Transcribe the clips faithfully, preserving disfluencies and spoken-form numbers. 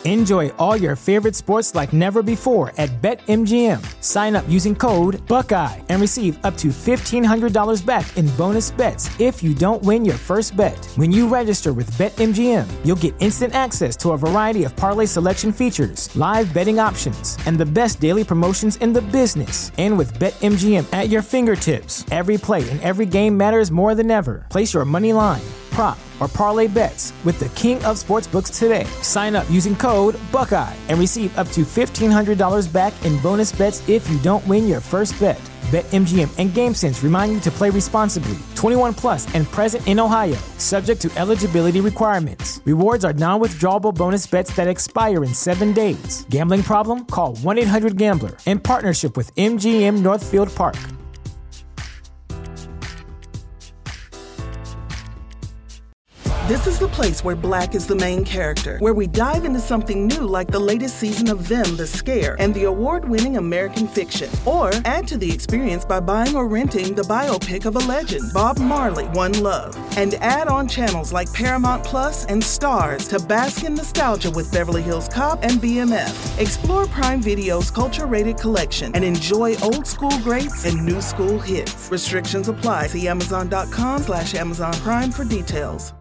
Enjoy all your favorite sports like never before at BetMGM. Sign up using code Buckeye and receive up to fifteen hundred dollars back in bonus bets if you don't win your first bet. When you register with BetMGM, you'll get instant access to a variety of parlay selection features, live betting options, and the best daily promotions in the business. And with BetMGM at your fingertips, every play and every game matters more than ever. Place your money line, prop, or parlay bets with the king of sportsbooks today. Sign up using code Buckeye and receive up to fifteen hundred dollars back in bonus bets if you don't win your first bet. BetMGM and GameSense remind you to play responsibly. twenty-one plus and present in Ohio, subject to eligibility requirements. Rewards are non-withdrawable bonus bets that expire in seven days. Gambling problem? Call one eight hundred gambler. In partnership with M G M Northfield Park. This is the place where Black is the main character, where we dive into something new like the latest season of Them, The Scare, and the award-winning American Fiction. Or add to the experience by buying or renting the biopic of a legend, Bob Marley, One Love. And add on channels like Paramount Plus and Stars to bask in nostalgia with Beverly Hills Cop and B M F. Explore Prime Video's culture-rated collection and enjoy old school greats and new school hits. Restrictions apply. See Amazon.com slash Amazon Prime for details.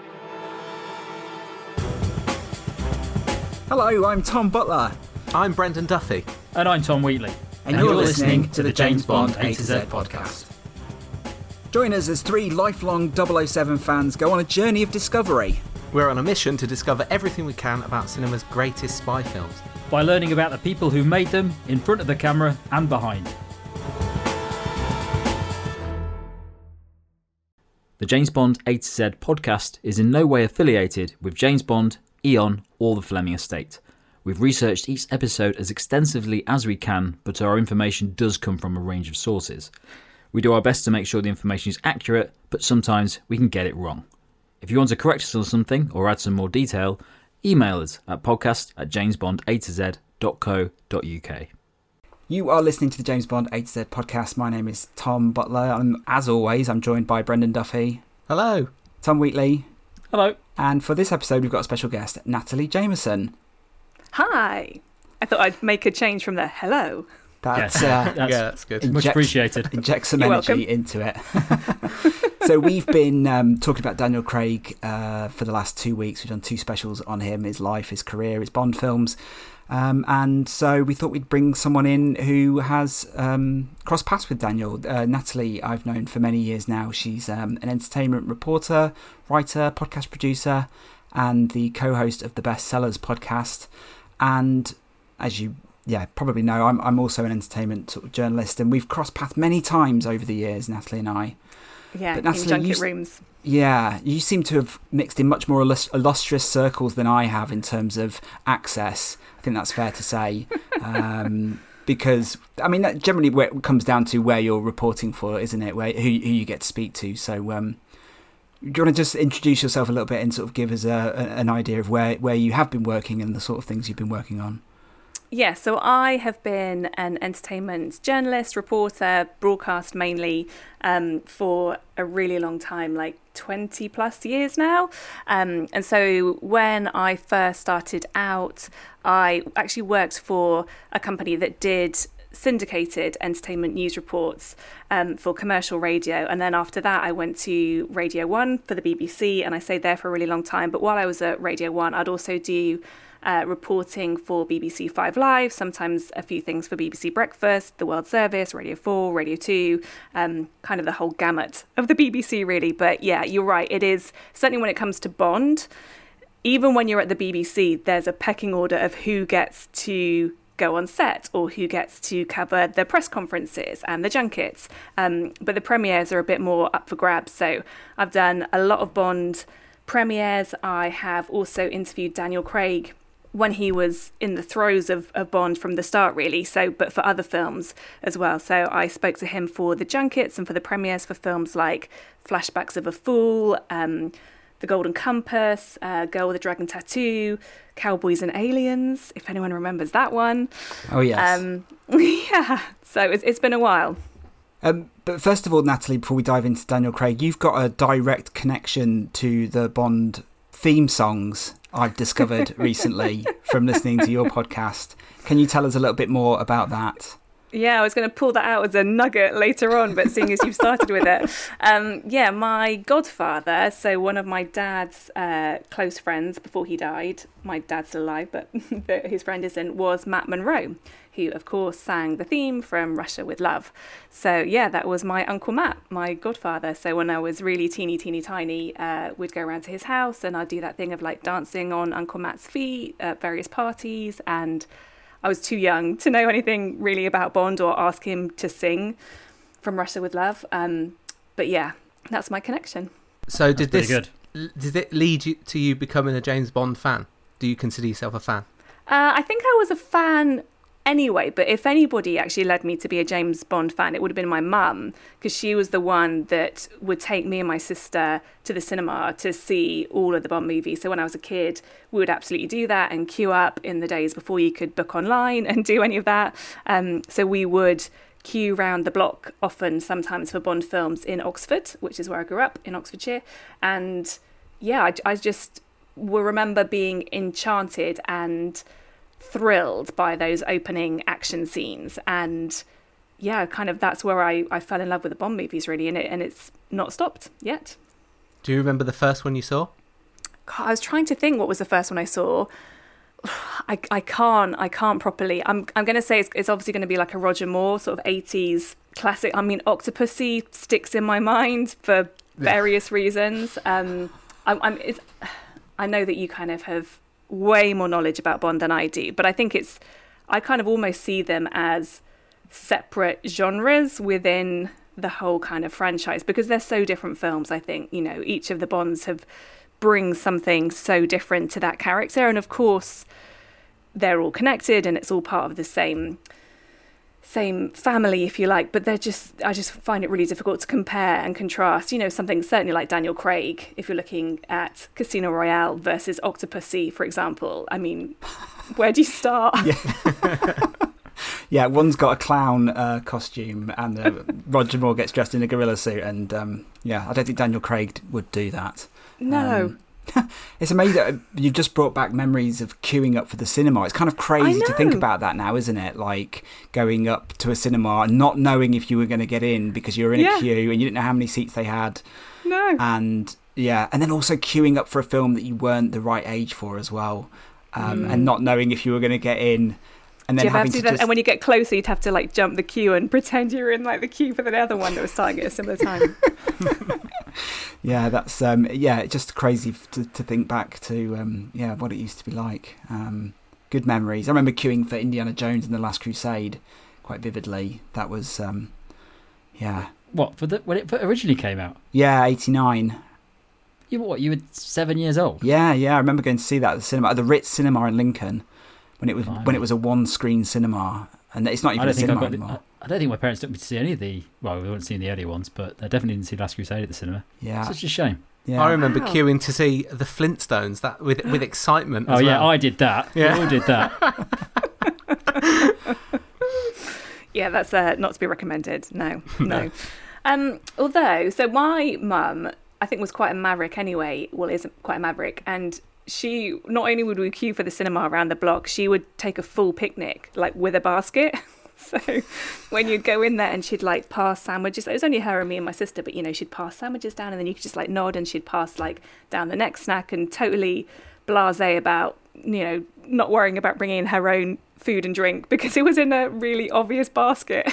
Hello, I'm Tom Butler. I'm Brendan Duffy. And I'm Tom Wheatley. And, and you're, you're listening, listening to the James Bond A to Z podcast. Join us as three lifelong double oh seven fans go on a journey of discovery. We're on a mission to discover everything we can about cinema's greatest spy films. By learning about the people who made them, in front of the camera and behind. The James Bond A to Z podcast is in no way affiliated with James Bond, Eon, or the Fleming estate. We've researched each episode as extensively as we can, but our information does come from a range of sources. We do our best to make sure the information is accurate, but sometimes we can get it wrong. If you want to correct us on something or add some more detail, email us at podcast at jamesbond.a2z.co.uk. You are listening to the James Bond A to Z podcast. My name is Tom Butler. I'm, as always, I'm joined by Brendan Duffy. Hello. Tom Wheatley. Hello. And for this episode, we've got a special guest, Natalie Jameson. Hi. I thought I'd make a change from the hello. That's, yes. uh, that's, yeah, that's good. Inject, much appreciated. Inject some You're energy welcome. into it. So we've been um, talking about Daniel Craig uh, for the last two weeks. We've done two specials on him, his life, his career, his Bond films. Um, and so we thought we'd bring someone in who has um, crossed paths with Daniel. Uh, Natalie, I've known for many years now. She's um, an entertainment reporter, writer, podcast producer, and the co-host of the Best Sellers podcast. And as you yeah probably know, I'm I'm also an entertainment sort of journalist, and we've crossed paths many times over the years, Natalie and I. Yeah, but Natalie, in junket you, rooms. Yeah, you seem to have mixed in much more illus- illustrious circles than I have in terms of access. I think that's fair to say. um, because, I mean, that generally where it comes down to where you're reporting for, isn't it? Where who, who you get to speak to. So um, do you want to just introduce yourself a little bit and sort of give us a, a, an idea of where, where you have been working and the sort of things you've been working on? Yeah, so I have been an entertainment journalist, reporter, broadcast mainly um, for a really long time, like twenty plus years now. Um, and so when I first started out, I actually worked for a company that did syndicated entertainment news reports um, for commercial radio. And then after that, I went to Radio One for the B B C, and I stayed there for a really long time. But while I was at Radio One, I'd also do Uh, reporting for B B C Five Live, sometimes a few things for B B C Breakfast, The World Service, Radio four, Radio two, um, kind of the whole gamut of the B B C really. But yeah, you're right, it is, certainly when it comes to Bond, even when you're at the B B C, there's a pecking order of who gets to go on set or who gets to cover the press conferences and the junkets. Um, but the premieres are a bit more up for grabs. So I've done a lot of Bond premieres. I have also interviewed Daniel Craig when he was in the throes of, of Bond from the start, really. So, but for other films as well. So I spoke to him for the junkets and for the premieres for films like Flashbacks of a Fool, um, The Golden Compass, uh, Girl with a Dragon Tattoo, Cowboys and Aliens, if anyone remembers that one. Oh, yes. Um, yeah, so it's, it's been a while. Um, but first of all, Natalie, before we dive into Daniel Craig, you've got a direct connection to the Bond theme songs I've discovered recently from listening to your podcast. Can you tell us a little bit more about that? Yeah, I was going to pull that out as a nugget later on, but seeing as you've started with it. Um, yeah, my godfather, so one of my dad's uh, close friends before he died, my dad's still alive, but his friend isn't, was Matt Monro, who, of course, sang the theme from Russia with Love. So, yeah, that was my Uncle Matt, my godfather. So when I was really teeny, teeny, tiny, uh, we'd go around to his house and I'd do that thing of, like, dancing on Uncle Matt's feet at various parties, and I was too young to know anything really about Bond or ask him to sing from Russia with Love. Um, but yeah, that's my connection. So did that's this good. Did it lead you to you becoming a James Bond fan? Do you consider yourself a fan? Uh, I think I was a fan anyway, but if anybody actually led me to be a James Bond fan, it would have been my mum, because she was the one that would take me and my sister to the cinema to see all of the Bond movies. So when I was a kid, we would absolutely do that and queue up in the days before you could book online and do any of that. Um, so we would queue round the block often, sometimes for Bond films in Oxford, which is where I grew up, in Oxfordshire. And yeah, I, I just will remember being enchanted and thrilled by those opening action scenes, and yeah, kind of that's where I, I fell in love with the Bond movies, really, and it and it's not stopped yet. Do you remember the first one you saw? God, I was trying to think what was the first one I saw. I, I can't I can't properly. I'm I'm going to say it's, it's obviously going to be like a Roger Moore sort of eighties classic. I mean, Octopussy sticks in my mind for various reasons. Um, I'm, I'm it's, I know that you kind of have way more knowledge about Bond than I do, but I think it's I kind of almost see them as separate genres within the whole kind of franchise, because they're so different films. I think, you know, each of the Bonds have brings something so different to that character, and of course they're all connected and it's all part of the same same family, if you like, but they're just I just find it really difficult to compare and contrast, you know, something certainly like Daniel Craig, if you're looking at Casino Royale versus Octopussy, for example. I mean, where do you start? Yeah, yeah, one's got a clown uh, costume and uh, Roger Moore gets dressed in a gorilla suit, and um, yeah, I don't think Daniel Craig would do that. No. Um, it's amazing. You've just brought back memories of queuing up for the cinema. It's kind of crazy to think about that now, isn't it? Like going up to a cinema and not knowing if you were going to get in because you were in yeah. a queue and you didn't know how many seats they had. No. And yeah, and then also queuing up for a film that you weren't the right age for as well, um, mm. and not knowing if you were going to get in. And then having to, to just... And when you get closer, you'd have to like jump the queue and pretend you were in like the queue for the other one that was starting at a similar time. Yeah, that's um, yeah, just crazy to, to think back to um, yeah what it used to be like. Um, good memories. I remember queuing for Indiana Jones and the Last Crusade quite vividly. That was um, yeah. What for the when it originally came out? Yeah, eighty-nine. You what? You were seven years old. Yeah, yeah. I remember going to see that at the cinema, at the Ritz Cinema in Lincoln, when it was Fine. when it was a one-screen cinema, and it's not even a cinema anymore. The, I don't think my parents took me to see any of the. Well, we weren't seeing the earlier ones, but I definitely didn't see Last Crusade at the cinema. Yeah, such a shame. Yeah. I remember wow. queuing to see the Flintstones that with with excitement. Oh as yeah, well. I did that. Yeah, we all did that. Yeah, that's uh, not to be recommended. No, no. um, although, so my mum, I think, was quite a maverick anyway. Well, is quite a maverick, and she not only would we queue for the cinema around the block, she would take a full picnic, like with a basket. So when you'd go in there and she'd like pass sandwiches, it was only her and me and my sister, but you know, she'd pass sandwiches down and then you could just like nod and she'd pass like down the next snack, and totally blasé about, you know, not worrying about bringing in her own food and drink because it was in a really obvious basket.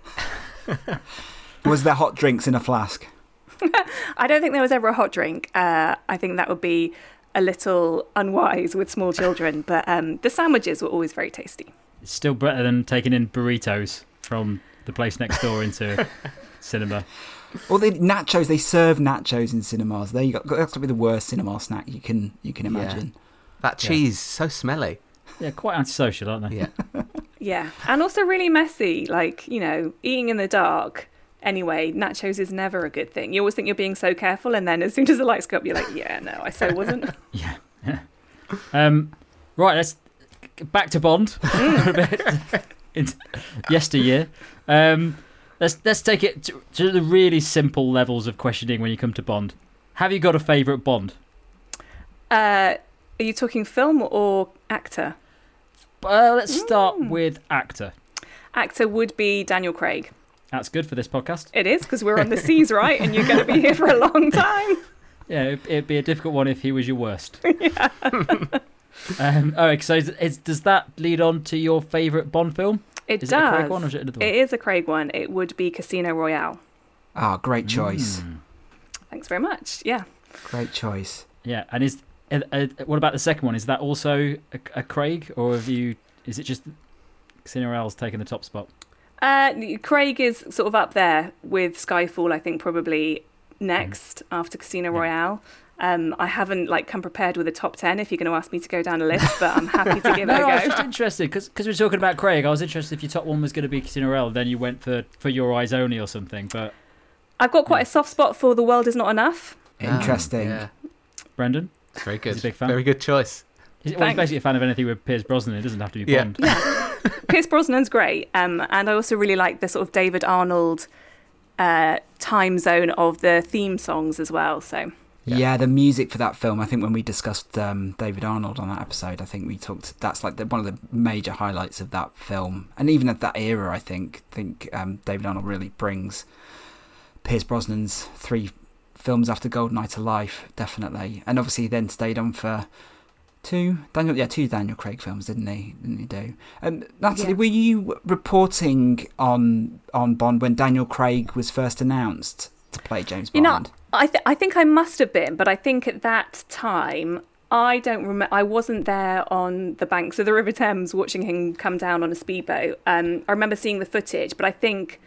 Was there hot drinks in a flask? I don't think there was ever a hot drink. Uh, I think that would be a little unwise with small children, but um, the sandwiches were always very tasty. It's still better than taking in burritos from the place next door into cinema. Or the nachos, they serve nachos in cinemas. There you go. That's got to be the worst cinema snack you can you can imagine. Yeah. That cheese, yeah. so smelly. Yeah, quite antisocial, aren't they? Yeah. Yeah, and also really messy. Like, you know, eating in the dark. Anyway, nachos is never a good thing. You always think you're being so careful, and then as soon as the lights go up, you're like, yeah, no, I so wasn't. Yeah. yeah. Um, right, let's get back to Bond a bit. Into yesteryear. Um, let's let's take it to, to the really simple levels of questioning when you come to Bond. Have you got a favourite Bond? Uh, are you talking film or actor? Uh, let's start mm. with actor. Actor would be Daniel Craig. That's good for this podcast. It is, because we're on the seas, right? And you're going to be here for a long time. Yeah, it'd, it'd be a difficult one if he was your worst. Yeah. um, all right, so is, is, does that lead on to your favourite Bond film? It is does. It a Craig one or is it another one? It is a Craig one. It would be Casino Royale. Ah, oh, great choice. Mm. Thanks very much. Yeah. Great choice. Yeah, and is uh, uh, what about the second one? Is that also a, a Craig, or have you? Is it just Casino Royale's taken the top spot? Uh, Craig is sort of up there with Skyfall, I think, probably next mm. after Casino Royale. Yeah. Um, I haven't like come prepared with a top ten if you're going to ask me to go down a list, but I'm happy to give no, it a go. I was just interested because we're talking about Craig. I was interested if your top one was going to be Casino Royale, then you went for, for Your Eyes Only or something. But I've got quite yeah. a soft spot for The World Is Not Enough. Interesting. Um, yeah. Brendan? Very good. He's a big fan. Very good choice. He's, well, he's basically a fan of anything with Pierce Brosnan. It doesn't have to be yeah. Bond. Yeah. Pierce Brosnan's great. Um, and I also really like the sort of David Arnold uh, time zone of the theme songs as well. So yeah. yeah, the music for that film, I think when we discussed um, David Arnold on that episode, I think we talked, that's like the, one of the major highlights of that film. And even at that era, I think, think um, David Arnold really brings Pierce Brosnan's three films after GoldenEye to life, definitely. And obviously he then stayed on for two Daniel yeah two Daniel Craig films, didn't he didn't he do um Natalie, yeah. were you reporting on on Bond when Daniel Craig was first announced to play James Bond? You know, I th- I think I must have been, but I think at that time I don't remember. I wasn't there on the banks of the River Thames watching him come down on a speedboat. um I remember seeing the footage, but I think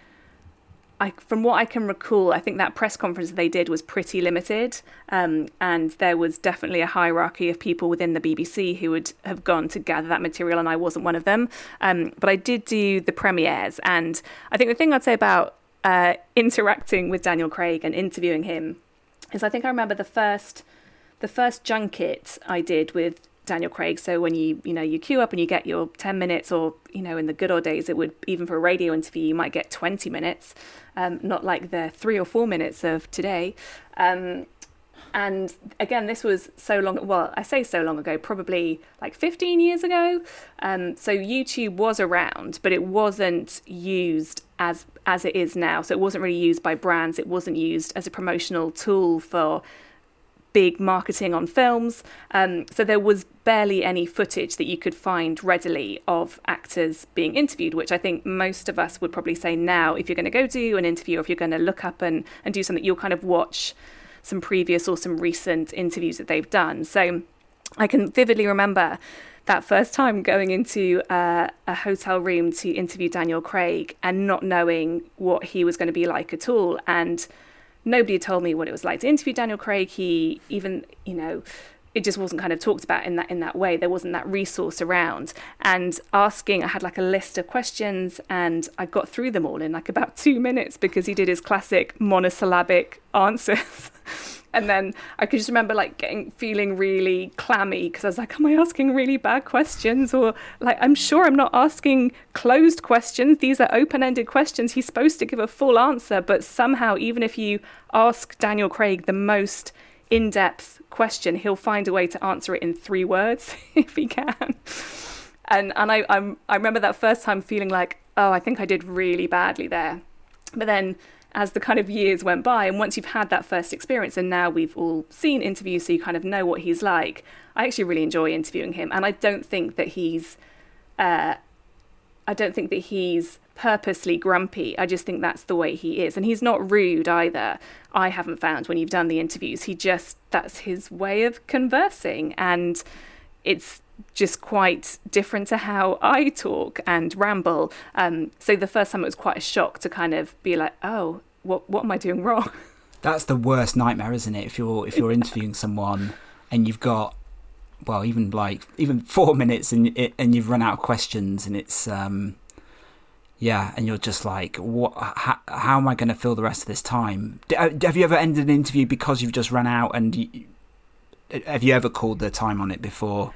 I, from what I can recall, I think that press conference they did was pretty limited, um, and there was definitely a hierarchy of people within the B B C who would have gone to gather that material, and I wasn't one of them. Um, but I did do the premieres, and I think the thing I'd say about uh, interacting with Daniel Craig and interviewing him is I think I remember the first the first junket I did with Daniel Craig. So when you you know you queue up and you get your ten minutes, or you know in the good old days it would, even for a radio interview, you might get twenty minutes, um, not like the three or four minutes of today. Um, and again, this was so long. Well, I say so long ago, probably like fifteen years ago. Um, so YouTube was around, but it wasn't used as as it is now. So it wasn't really used by brands. It wasn't used as a promotional tool for big marketing on films. Um, so there was barely any footage that you could find readily of actors being interviewed, which I think most of us would probably say now, if you're going to go do an interview, or if you're going to look up and, and do something, you'll kind of watch some previous or some recent interviews that they've done. So I can vividly remember that first time going into uh, a hotel room to interview Daniel Craig and not knowing what he was going to be like at all. And nobody had told me what it was like to interview Daniel Craig. He even, you know, it just wasn't kind of talked about in that in that way. There wasn't that resource around. And asking, I had like a list of questions, and I got through them all in like about two minutes because he did his classic monosyllabic answers. And then I could just remember like getting feeling really clammy because I was like, am I asking really bad questions? Or like, I'm sure I'm not asking closed questions. These are open-ended questions. He's supposed to give a full answer. But somehow, even if you ask Daniel Craig the most in-depth question, he'll find a way to answer it in three words if he can. And and I I'm, I remember that first time feeling like, oh, I think I did really badly there. But then as the kind of years went by, and once you've had that first experience, and now we've all seen interviews, so you kind of know what he's like, I actually really enjoy interviewing him. And I don't think that he's, uh, I don't think that he's purposely grumpy. I just think that's the way he is. And he's not rude either. I haven't found when you've done the interviews, he just, that's his way of conversing. And it's just quite different to how I talk and ramble. Um, so the first time it was quite a shock to kind of be like, oh, what what am I doing wrong? That's the worst nightmare, isn't it? If you're if you're interviewing someone and you've got, well, even like even four minutes and it, and you've run out of questions, and it's um, yeah, and you're just like, what? How, how am I going to fill the rest of this time? Have you ever ended an interview because you've just run out? And you, have you ever called the time on it before?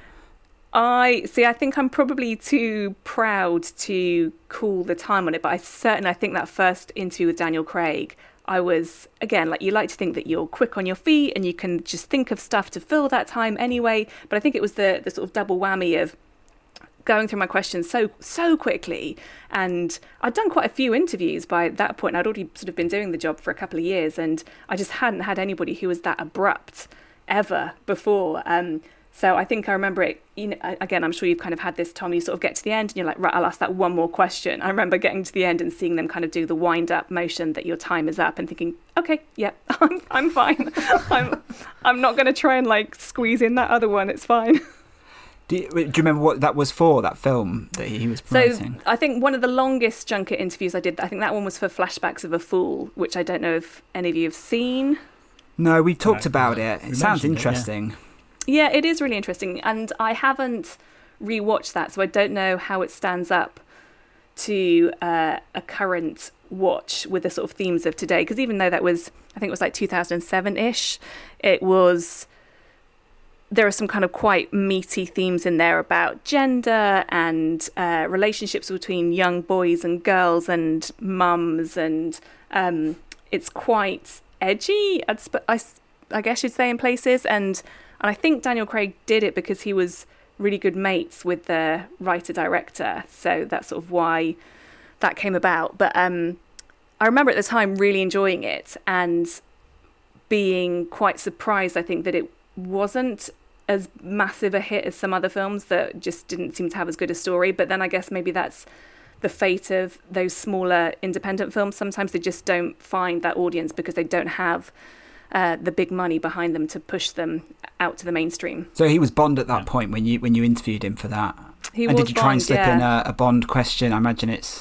I see. I think I'm probably too proud to call the time on it, but I certainly I think that first interview with Daniel Craig, I was, again, like you like to think that you're quick on your feet and you can just think of stuff to fill that time anyway. But I think it was the the sort of double whammy of going through my questions so so quickly. And I'd done quite a few interviews by that point. I'd already sort of been doing the job for a couple of years, and I just hadn't had anybody who was that abrupt ever before. Um, so I think I remember it, you know, again, I'm sure you've kind of had this, Tom, you sort of get to the end and you're like, right, I'll ask that one more question. I remember getting to the end and seeing them kind of do the wind up motion that your time is up and thinking, okay, yeah, I'm, I'm fine. I'm, I'm not going to try and like squeeze in that other one. It's fine. Do you, do you remember what that was for, that film that he was promoting? So I think one of the longest junket interviews I did, I think that one was for Flashbacks of a Fool, which I don't know if any of you have seen. No, we've talked no, about it. It sounds it, interesting. Yeah. Yeah, it is really interesting. And I haven't rewatched that, so I don't know how it stands up to uh, a current watch with the sort of themes of today. Because even though that was, I think it was like two thousand seven-ish, it was, there are some kind of quite meaty themes in there about gender and uh, relationships between young boys and girls and mums. And um, it's quite edgy, I'd sp- I, I guess you'd say, in places. And And I think Daniel Craig did it because he was really good mates with the writer-director. So that's sort of why that came about. But um, I remember at the time really enjoying it and being quite surprised, I think, that it wasn't as massive a hit as some other films that just didn't seem to have as good a story. But then I guess maybe that's the fate of those smaller independent films. Sometimes they just don't find that audience because they don't have Uh, the big money behind them to push them out to the mainstream. So he was Bond at that yeah. point when you when you interviewed him for that. He and was did you try Bond, and slip yeah. in a, a Bond question? I imagine it's.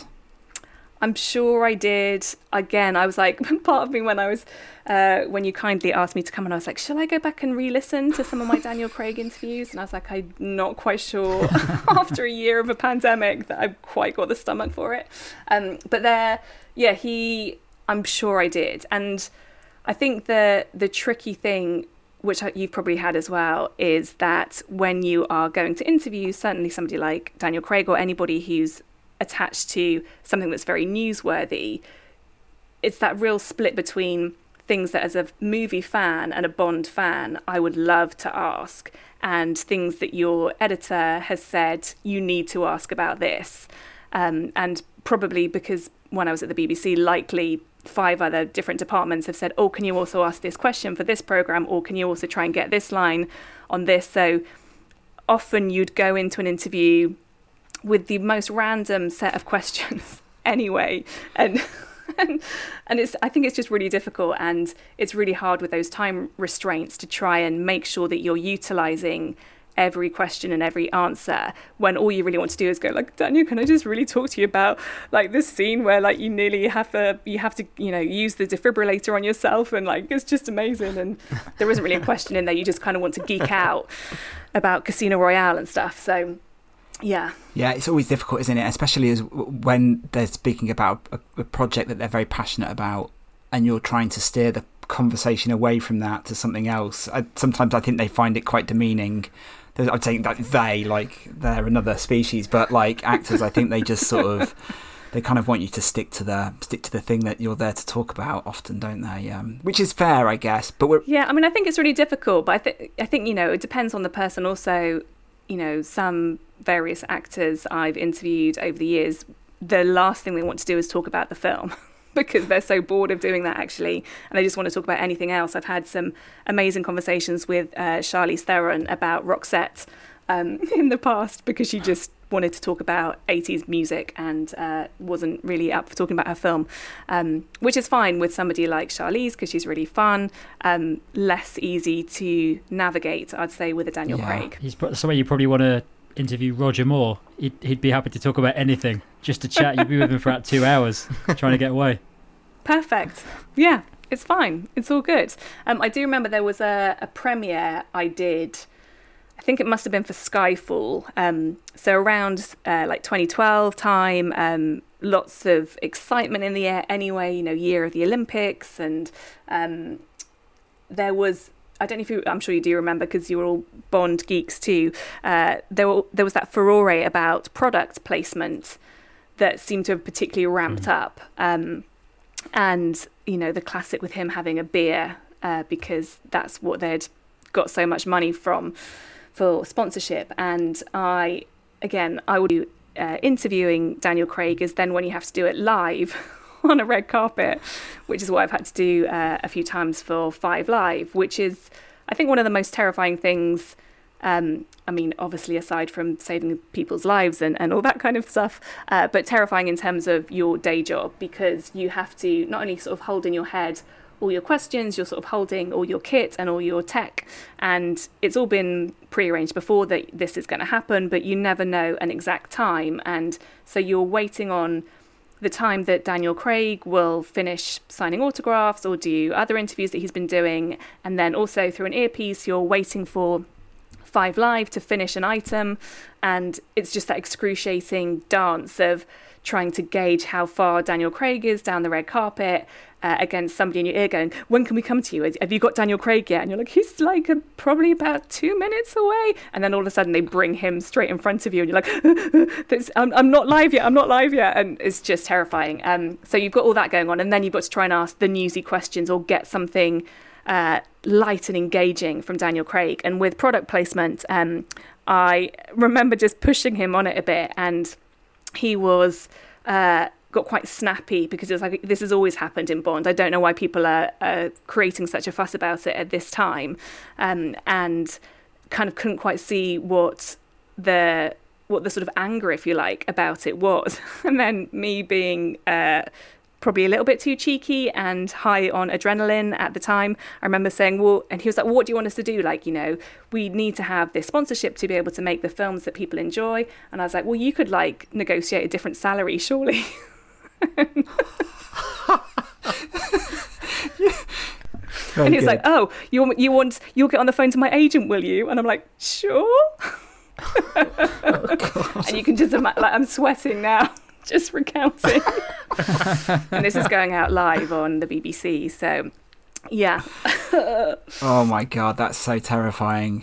I'm sure I did. Again, I was like, part of me when I was uh, when you kindly asked me to come, and I was like, shall I go back and re-listen to some of my Daniel Craig interviews? And I was like, I'm not quite sure after a year of a pandemic that I've quite got the stomach for it. Um, but there, yeah, he. I'm sure I did, and I think the the tricky thing, which you've probably had as well, is that when you are going to interview, certainly somebody like Daniel Craig or anybody who's attached to something that's very newsworthy, it's that real split between things that as a movie fan and a Bond fan I would love to ask, and things that your editor has said you need to ask about this. Um, and probably because when I was at the B B C, likely five other different departments have said, oh, can you also ask this question for this programme, or can you also try and get this line on this? So often you'd go into an interview with the most random set of questions anyway. And and, and it's I think it's just really difficult, and it's really hard with those time restraints to try and make sure that you're utilising every question and every answer, when all you really want to do is go like, Daniel, can I just really talk to you about like this scene where like you nearly have to you have to you know use the defibrillator on yourself, and like it's just amazing, and there isn't really a question in there. You just kind of want to geek out about Casino Royale and stuff. So yeah yeah it's always difficult, isn't it, especially as when they're speaking about a, a project that they're very passionate about and you're trying to steer the conversation away from that to something else. I, sometimes I think they find it quite demeaning. I'm saying that they, like, they're another species, but like actors, I think they just sort of, they kind of want you to stick to the stick to the thing that you're there to talk about often, don't they? Um, which is fair, I guess. But we're yeah, I mean, I think it's really difficult, but I think I think you know it depends on the person. Also, you know, some various actors I've interviewed over the years, the last thing they want to do is talk about the film. Because they're so bored of doing that, actually, and they just want to talk about anything else. I've had some amazing conversations with uh, Charlize Theron about Roxette um, in the past, because she just wanted to talk about eighties music and uh, wasn't really up for talking about her film, um, which is fine with somebody like Charlize because she's really fun, um, less easy to navigate, I'd say, with a Daniel yeah. Craig. He's somewhere you probably want to interview Roger Moore. He'd, he'd be happy to talk about anything, just to chat. You'd be with him for about two hours trying to get away. Perfect. Yeah, it's fine. It's all good. Um, I do remember there was a, a premiere I did, I think it must have been for Skyfall. Um, so around uh, like twenty twelve time, um, lots of excitement in the air anyway, you know, year of the Olympics. And um, there was, I don't know if you, I'm sure you do remember because you were all Bond geeks too. Uh, there, were, there was that furore about product placement that seemed to have particularly ramped mm. up. Um, and, you know, the classic with him having a beer uh, because that's what they'd got so much money from for sponsorship. And I, again, I would do uh, interviewing Daniel Craig is then when you have to do it live on a red carpet, which is what I've had to do uh, a few times for Five Live, which is, I think, one of the most terrifying things. Um, I mean, obviously, aside from saving people's lives and, and all that kind of stuff, uh, but terrifying in terms of your day job, because you have to not only sort of hold in your head all your questions, you're sort of holding all your kit and all your tech, and it's all been prearranged before that this is going to happen, but you never know an exact time. And so you're waiting on the time that Daniel Craig will finish signing autographs or do other interviews that he's been doing, and then also through an earpiece you're waiting for Five Live to finish an item, and it's just that excruciating dance of trying to gauge how far Daniel Craig is down the red carpet uh, against somebody in your ear going, when can we come to you? Have you got Daniel Craig yet? And you're like, he's like a, probably about two minutes away. And then all of a sudden they bring him straight in front of you and you're like, this, I'm, I'm not live yet, I'm not live yet. And it's just terrifying. Um, so you've got all that going on, and then you've got to try and ask the newsy questions or get something uh, light and engaging from Daniel Craig. And with product placement, um, I remember just pushing him on it a bit, and he was uh, got quite snappy because it was like, this has always happened in Bond. I don't know why people are uh, creating such a fuss about it at this time, um, and kind of couldn't quite see what the what the sort of anger, if you like, about it was. And then me being uh, probably a little bit too cheeky and high on adrenaline at the time, I remember saying, well, and he was like, well, what do you want us to do? Like, you know, we need to have this sponsorship to be able to make the films that people enjoy. And I was like, well, you could like negotiate a different salary, surely. And he's good. Like, oh, you want, you want, you'll get on the phone to my agent, will you? And I'm like, sure. Oh, and you can just imagine, like, I'm sweating now. Just recounting. And this is going out live on the B B C, so yeah. Oh my god, that's so terrifying.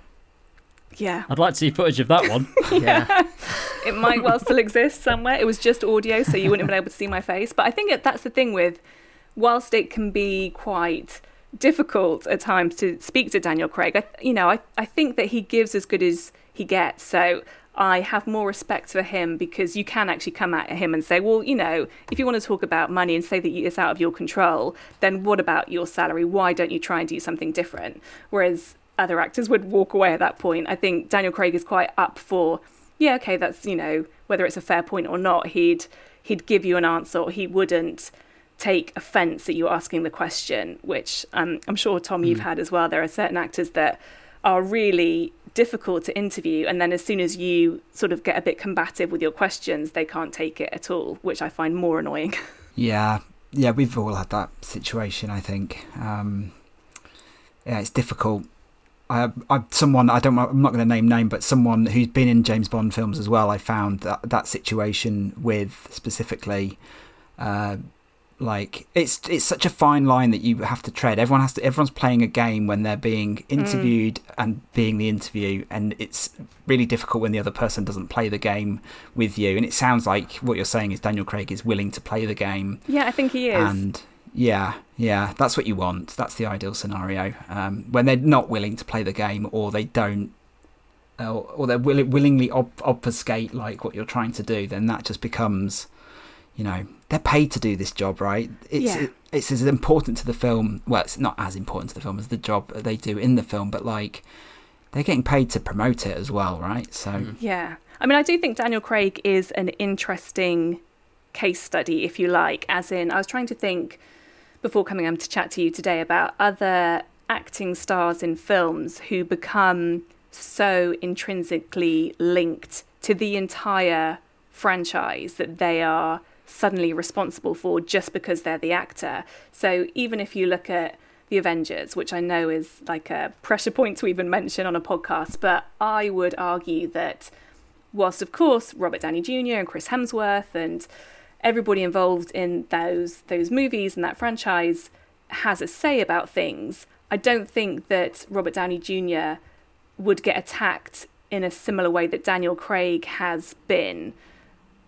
Yeah, I'd like to see footage of that one. Yeah. Yeah. It might well still exist somewhere. It was just audio, so you wouldn't have been able to see my face. But I think that that's the thing with, whilst it can be quite difficult at times to speak to Daniel Craig, I, you know, I, I think that he gives as good as he gets. So I have more respect for him because you can actually come at him and say, well, you know, if you want to talk about money and say that it's out of your control, then what about your salary? Why don't you try and do something different? Whereas other actors would walk away at that point. I think Daniel Craig is quite up for, yeah, okay, that's, you know, whether it's a fair point or not, he'd he'd give you an answer, or he wouldn't take offence at you asking the question, which um, I'm sure, Tom, mm. you've had as well. There are certain actors that are really difficult to interview, and then as soon as you sort of get a bit combative with your questions, they can't take it at all, which I find more annoying. Yeah, yeah, we've all had that situation, I think. Um, yeah, it's difficult. I, I, someone I don't, I'm not going to name name, but someone who's been in James Bond films as well, I found that that situation with specifically. Uh, Like it's it's such a fine line that you have to tread. Everyone has to. Everyone's playing a game when they're being interviewed mm. and being the interview, and it's really difficult when the other person doesn't play the game with you. And it sounds like what you're saying is Daniel Craig is willing to play the game. Yeah, I think he is. And yeah, yeah, that's what you want. That's the ideal scenario. Um, when they're not willing to play the game, or they don't, or, or they're will, willingly ob- obfuscate like what you're trying to do, then that just becomes. You know, they're paid to do this job, right? It's yeah. it, it's as important to the film. Well, it's not as important to the film as the job that they do in the film, but like they're getting paid to promote it as well, right? So yeah, I mean, I do think Daniel Craig is an interesting case study, if you like. As in, I was trying to think before coming on to chat to you today about other acting stars in films who become so intrinsically linked to the entire franchise that they are suddenly responsible for just because they're the actor. So even if you look at the Avengers, which I know is like a pressure point to even mention on a podcast, but I would argue that whilst of course Robert Downey Junior and Chris Hemsworth and everybody involved in those those movies and that franchise has a say about things, I don't think that Robert Downey Junior would get attacked in a similar way that Daniel Craig has been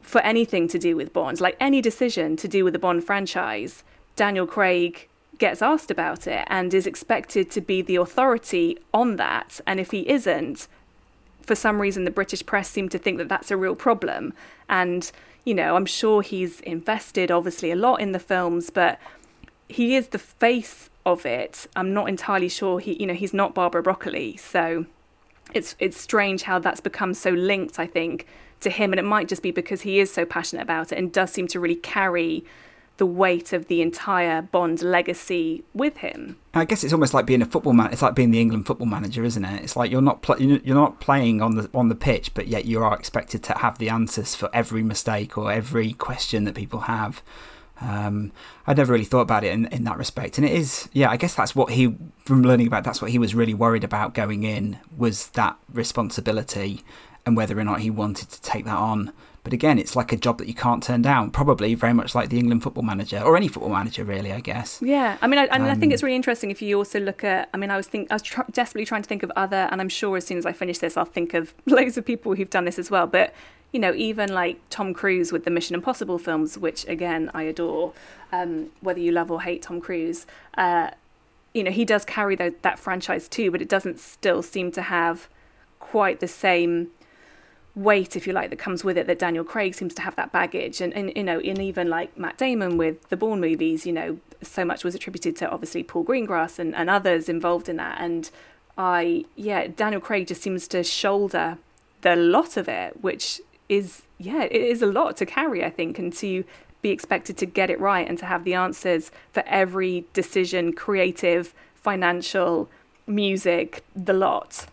for anything to do with Bond, like any decision to do with the Bond franchise, Daniel Craig gets asked about it and is expected to be the authority on that. And if he isn't, for some reason, the British press seem to think that that's a real problem. And, you know, I'm sure he's invested obviously a lot in the films, but he is the face of it. I'm not entirely sure he, you know, he's not Barbara Broccoli. So it's it's strange how that's become so linked, I think, to him. And it might just be because he is so passionate about it and does seem to really carry the weight of the entire Bond legacy with him. I guess it's almost like being a football man. It's like being the England football manager, isn't it? It's like you're not pl- you're not playing on the on the pitch, but yet you are expected to have the answers for every mistake or every question that people have. Um, I'd never really thought about it in, in that respect, and it is, yeah. I guess that's what he, from learning about, that's what he was really worried about going in, was that responsibility and whether or not he wanted to take that on. But again, it's like a job that you can't turn down, probably very much like the England football manager, or any football manager, really, I guess. Yeah, I mean, I, and um, I think it's really interesting if you also look at, I mean, I was think I was tr- desperately trying to think of other, and I'm sure as soon as I finish this, I'll think of loads of people who've done this as well. But, you know, even like Tom Cruise with the Mission Impossible films, which, again, I adore, um, whether you love or hate Tom Cruise, uh, you know, he does carry the, that franchise too, but it doesn't still seem to have quite the same weight, if you like, that comes with it, that Daniel Craig seems to have that baggage. And, and you know, and even like Matt Damon with the Bourne movies, you know, so much was attributed to obviously Paul Greengrass and, and others involved in that. And I, yeah, Daniel Craig just seems to shoulder the lot of it, which is, yeah, it is a lot to carry, I think, and to be expected to get it right and to have the answers for every decision, creative, financial, music, the lot.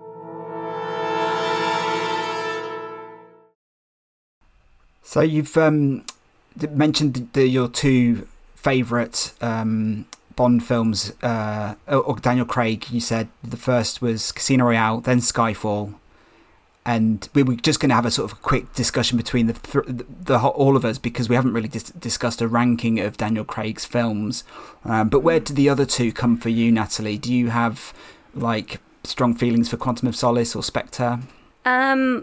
So you've um, mentioned the, your two favourite um, Bond films, uh, or Daniel Craig. You said the first was Casino Royale, then Skyfall, and we were just going to have a sort of quick discussion between the, the, the all of us, because we haven't really dis- discussed a ranking of Daniel Craig's films. Um, but where did the other two come for you, Natalie? Do you have like strong feelings for Quantum of Solace or Spectre? Um.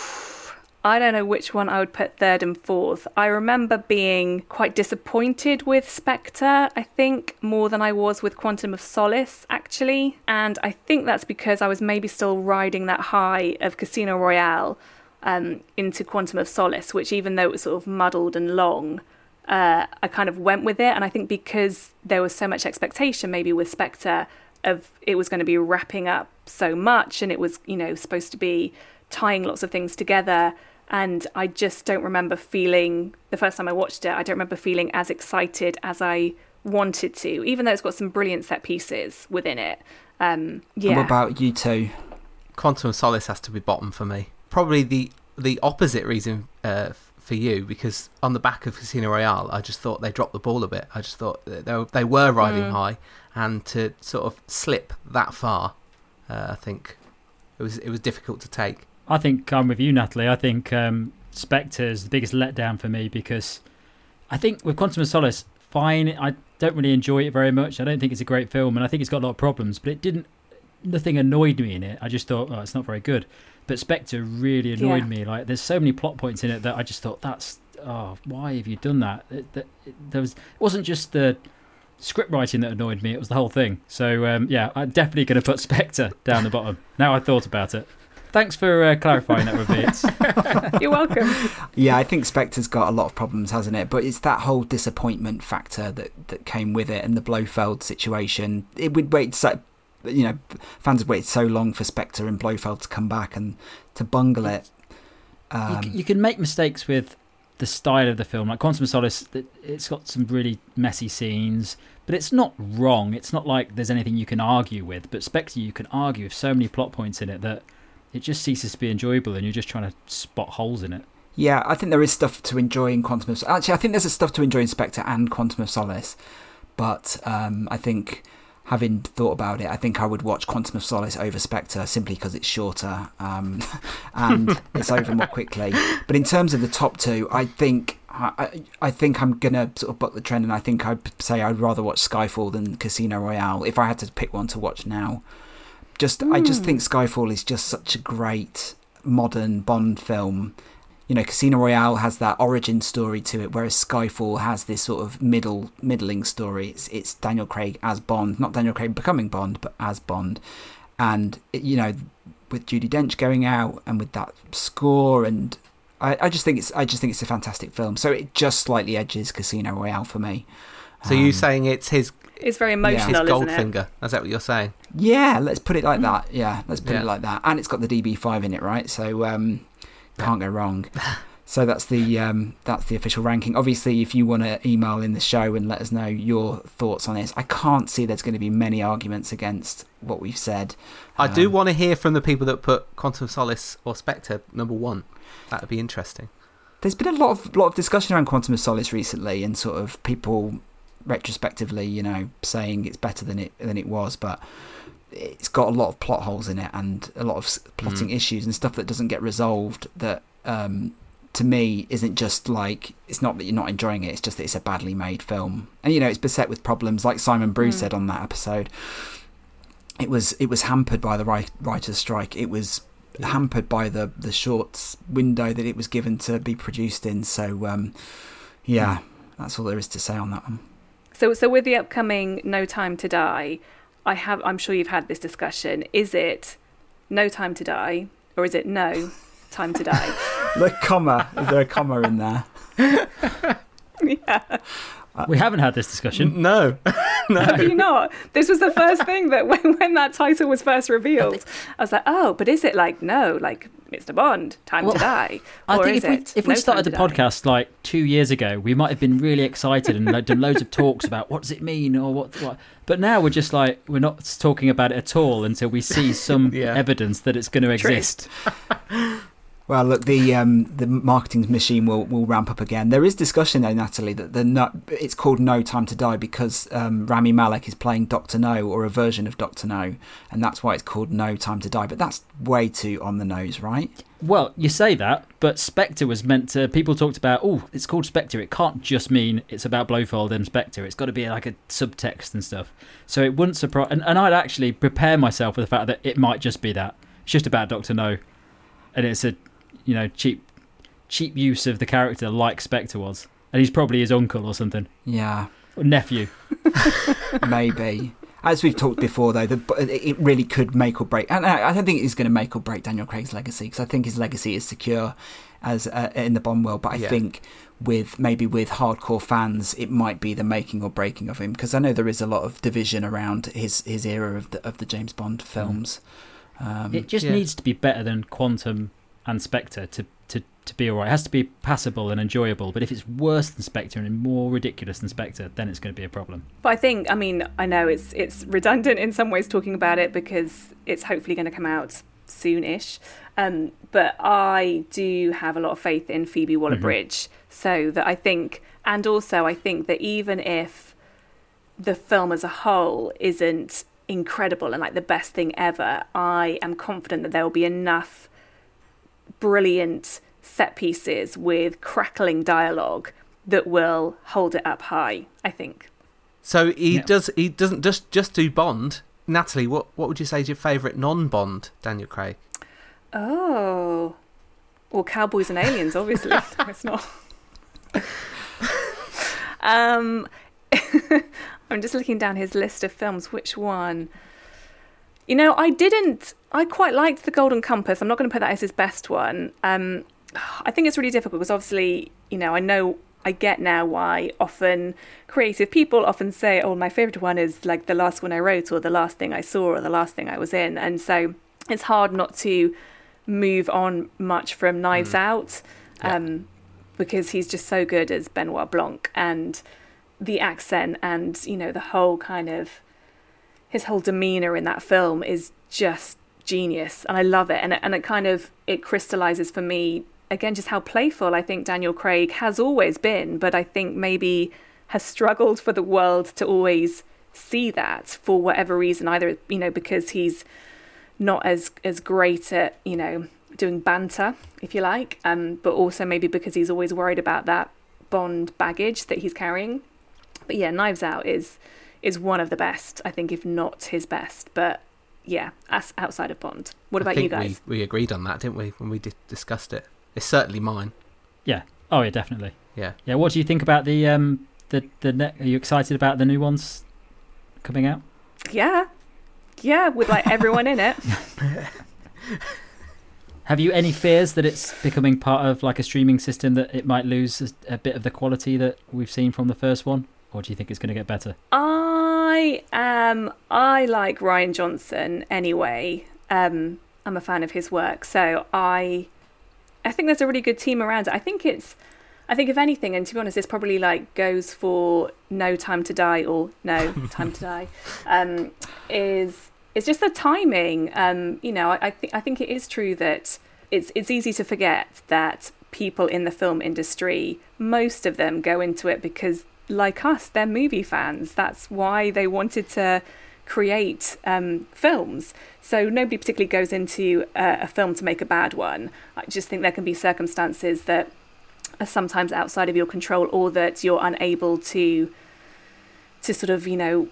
I don't know which one I would put third and fourth. I remember being quite disappointed with Spectre, I think, more than I was with Quantum of Solace, actually. And I think that's because I was maybe still riding that high of Casino Royale um, into Quantum of Solace, which, even though it was sort of muddled and long, uh, I kind of went with it. And I think because there was so much expectation maybe with Spectre of it was going to be wrapping up so much, and it was, you know, supposed to be tying lots of things together. And I just don't remember feeling, the first time I watched it, I don't remember feeling as excited as I wanted to, even though it's got some brilliant set pieces within it. Um, yeah. And what about you two? Quantum of Solace has to be bottom for me. Probably the the opposite reason uh, for you, because on the back of Casino Royale, I just thought they dropped the ball a bit. I just thought that they were, they were riding mm. high, and to sort of slip that far, uh, I think it was it was difficult to take. I think I'm with you, Natalie. I think um, Spectre is the biggest letdown for me, because I think with Quantum of Solace, fine, I don't really enjoy it very much. I don't think it's a great film, and I think it's got a lot of problems, but it didn't, nothing annoyed me in it. I just thought, oh, it's not very good. But Spectre really annoyed yeah. me. Like, there's so many plot points in it that I just thought, that's, oh, why have you done that? It, it, it, there was, it wasn't just the script writing that annoyed me, it was the whole thing. So, um, yeah, I'm definitely going to put Spectre down the bottom. Now I thought about it. Thanks for uh, clarifying that with me. You're welcome. Yeah, I think Spectre's got a lot of problems, hasn't it? But it's that whole disappointment factor that, that came with it, and the Blofeld situation. It would wait, so, you know, fans have waited so long for Spectre and Blofeld to come back, and to bungle it. Um, you, you can make mistakes with the style of the film. Like Quantum of Solace, it's got some really messy scenes, but it's not wrong. It's not like there's anything you can argue with. But Spectre, you can argue with so many plot points in it that it just ceases to be enjoyable, and you're just trying to spot holes in it. Yeah, I think there is stuff to enjoy in Quantum of Solace. Actually, I think there's stuff to enjoy in Spectre and Quantum of Solace. But um, I think, having thought about it, I think I would watch Quantum of Solace over Spectre, simply because it's shorter um, and it's over more quickly. But in terms of the top two, I think I, I think I'm going to sort of buck the trend, and I think I'd say I'd rather watch Skyfall than Casino Royale if I had to pick one to watch now. Just, mm. I just think Skyfall is just such a great modern Bond film. You you know, Casino Royale has that origin story to it, whereas Skyfall has this sort of middle middling story. It's, it's Daniel Craig as Bond, not Daniel Craig becoming Bond, but as Bond. And, you know, with Judi Dench going out and with that score, and I, I just think it's I just think it's a fantastic film. So it just slightly edges Casino Royale for me. So um, you're saying it's his... It's very emotional, his isn't it? Goldfinger. Is that what you're saying? Yeah, let's put it like that. Yeah, let's put Yeah. it like that. And it's got the D B five in it, right? So um, can't go wrong. So that's the um, that's the official ranking. Obviously, if you want to email in the show and let us know your thoughts on this, I can't see there's going to be many arguments against what we've said. I do Um, want to hear from the people that put Quantum of Solace or Spectre number one. That would be interesting. There's been a lot of lot of discussion around Quantum of Solace recently, and sort of people retrospectively, you know, saying it's better than it than it was, but it's got a lot of plot holes in it and a lot of s- plotting Mm. issues and stuff that doesn't get resolved. That um, to me isn't just like, it's not that you're not enjoying it; it's just that it's a badly made film, and you know, it's beset with problems. Like Simon Brew Mm. said on that episode, it was it was hampered by the wri- writers' strike. It was hampered by the the short window that it was given to be produced in. So um, yeah, that's all there is to say on that one. So, so with the upcoming No Time to Die, I have. I'm sure you've had this discussion. Is it No Time to Die, or is it No Time to Die? The comma, is there a comma in there? Yeah. We haven't had this discussion. No. Have you not? This was the first thing that when, when that title was first revealed, I was like, oh, but is it like, no, like Mister Bond, Time Well, to Die? I Or think is if we, it if we No started the Time to Die? podcast like two years ago, we might have been really excited and like, done loads of talks about what does it mean or what, what. But now we're just like, we're not talking about it at all until we see some Yeah. evidence that it's going to True. exist. Well, look, the um, the marketing machine will, will ramp up again. There is discussion though, Natalie, that the no, it's called No Time to Die because um, Rami Malek is playing Doctor No, or a version of Doctor No, and that's why it's called No Time to Die. But that's way too on the nose, right? Well, you say that, but Spectre was meant to. People talked about, oh, it's called Spectre. It can't just mean it's about Blofeld and Spectre. It's got to be like a subtext and stuff. So it wouldn't surprise. And, and I'd actually prepare myself for the fact that it might just be that. It's just about Doctor No, and it's a, you know, cheap, cheap use of the character like Spectre was, and he's probably his uncle or something, Yeah, or nephew. maybe. As we've talked before, though, the, it really could make or break. And I, I don't think it's going to make or break Daniel Craig's legacy, because I think his legacy is secure as uh, in the Bond world. But I Yeah. think with maybe with hardcore fans, it might be the making or breaking of him, because I know there is a lot of division around his, his era of the of the James Bond films. Um, It just yeah. needs to be better than Quantum and Spectre to, to, to be alright. It has to be passable and enjoyable, but if it's worse than Spectre and more ridiculous than Spectre, then it's going to be a problem. But I think, I mean, I know it's it's redundant in some ways talking about it because it's hopefully going to come out soon-ish. Um, but I do have a lot of faith in Phoebe Waller-Bridge. So that I think, and also I think that even if the film as a whole isn't incredible and like the best thing ever, I am confident that there will be enough brilliant set pieces with crackling dialogue that will hold it up high, I think. So he Yeah. does. He doesn't just just do Bond. Natalie, what what would you say is your favourite non-Bond Daniel Craig? Oh, well, Cowboys and Aliens, obviously. No, it's not. um, I'm just looking down his list of films. Which one? You know, I didn't. I quite liked The Golden Compass. I'm not going to put that as his best one. Um, I think it's really difficult because obviously, you know, I know. I get now why often creative people often say, oh, my favourite one is like the last one I wrote or the last thing I saw or the last thing I was in. And so it's hard not to move on much from Knives Out um, because he's just so good as Benoit Blanc, and the accent and, you know, the whole kind of, his whole demeanour in that film is just genius. And I love it. And it, and it kind of, it crystallises for me again, just how playful I think Daniel Craig has always been, but I think maybe has struggled for the world to always see that for whatever reason, either, you know, because he's not as as great at, you know, doing banter, if you like, um, but also maybe because he's always worried about that Bond baggage that he's carrying. But yeah, Knives Out is is one of the best, I think, if not his best. But yeah, as outside of Bond. What I about think you guys? We, we agreed on that, didn't we, when we di- discussed it? It's certainly mine. Yeah. Oh, yeah, definitely. Yeah. Yeah. What do you think about the um the the ne- are you excited about the new ones coming out? Yeah. Yeah, with like everyone in it. Have you any fears that it's becoming part of like a streaming system, that it might lose a, a bit of the quality that we've seen from the first one? Or do you think it's going to get better? I am. I like Rian Johnson anyway. Um, I'm a fan of his work, so I, I think there's a really good team around it. I think it's, I think if anything, and to be honest, this probably like goes for No Time to Die or No Time to Die, um, is it's just the timing. Um, you know, I, I think I think it is true that it's it's easy to forget that people in the film industry, most of them go into it because, like us, they're movie fans. That's why they wanted to create um, films. So nobody particularly goes into a, a film to make a bad one. I just think there can be circumstances that are sometimes outside of your control, or that you're unable to to sort of, you know,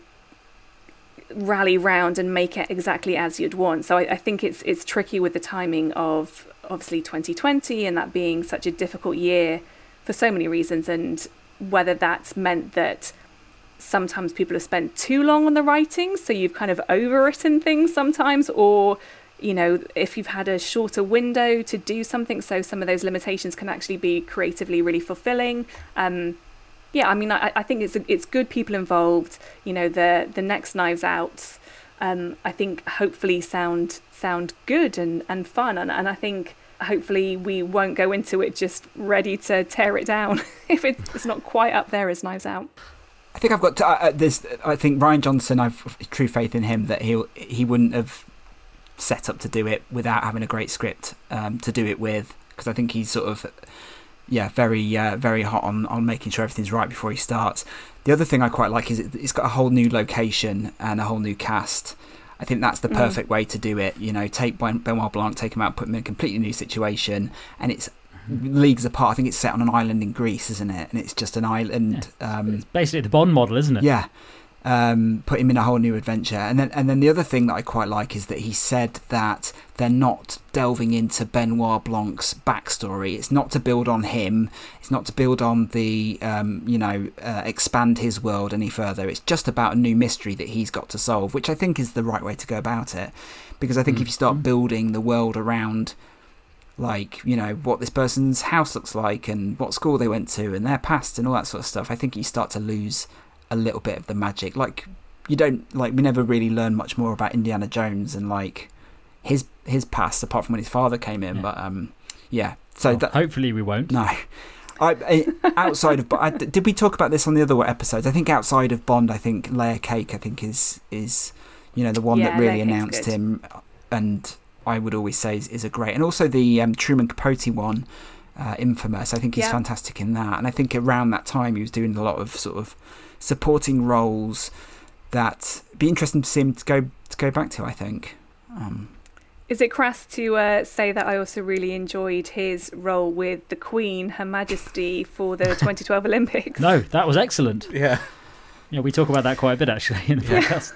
rally round and make it exactly as you'd want. So I, I think it's it's tricky with the timing of obviously twenty twenty and that being such a difficult year for so many reasons, and whether that's meant that sometimes people have spent too long on the writing, so you've kind of overwritten things sometimes, or, you know, if you've had a shorter window to do something, so some of those limitations can actually be creatively really fulfilling. Um, yeah, I mean, I, I think it's it's good people involved. You know, the the next Knives Out, um, I think hopefully sound sound good and, and fun, and, and I think hopefully we won't go into it just ready to tear it down if it's not quite up there as Knives Out. I think I've got to, uh, this. I think Rian Johnson, I've true faith in him that he he wouldn't have set up to do it without having a great script um, to do it with, because I think he's sort of yeah very uh, very hot on, on making sure everything's right before he starts. The other thing I quite like is it, it's got a whole new location and a whole new cast. I think that's the perfect mm. way to do it. You know, take Benoit Blanc, take him out, put him in a completely new situation, and it's leagues apart. I think it's set on an island in Greece, isn't it? And it's just an island. Yeah. Um, it's basically the Bond model, isn't it? Yeah. Um, put him in a whole new adventure. And then and then the other thing that I quite like is that he said that they're not delving into Benoit Blanc's backstory. It's not to build on him. It's not to build on the, um, you know, uh, expand his world any further. It's just about a new mystery that he's got to solve, which I think is the right way to go about it. Because I think mm-hmm. if you start building the world around, like, you know, what this person's house looks like and what school they went to and their past and all that sort of stuff, I think you start to lose a little bit of the magic. Like, you don't, like, we never really learn much more about Indiana Jones and, like, his his past, apart from when his father came in. Yeah. But, um, yeah. So well, that, hopefully we won't. No. I, I, outside of, I, did we talk about this on the other episodes? I think outside of Bond, I think Layer Cake, I think, is, is you know, the one yeah, that really Layer Cake's announced good. him, and I would always say is, is a great, and also the um, Truman Capote one, uh, Infamous, I think he's yeah. fantastic in that. And I think around that time he was doing a lot of sort of supporting roles that be interesting to see him to go to go back to, I think. Um, Is it crass to uh, say that I also really enjoyed his role with the Queen, Her Majesty, for the twenty twelve Olympics? No, that was excellent. Yeah. Yeah, we talk about that quite a bit actually in the yeah. podcast.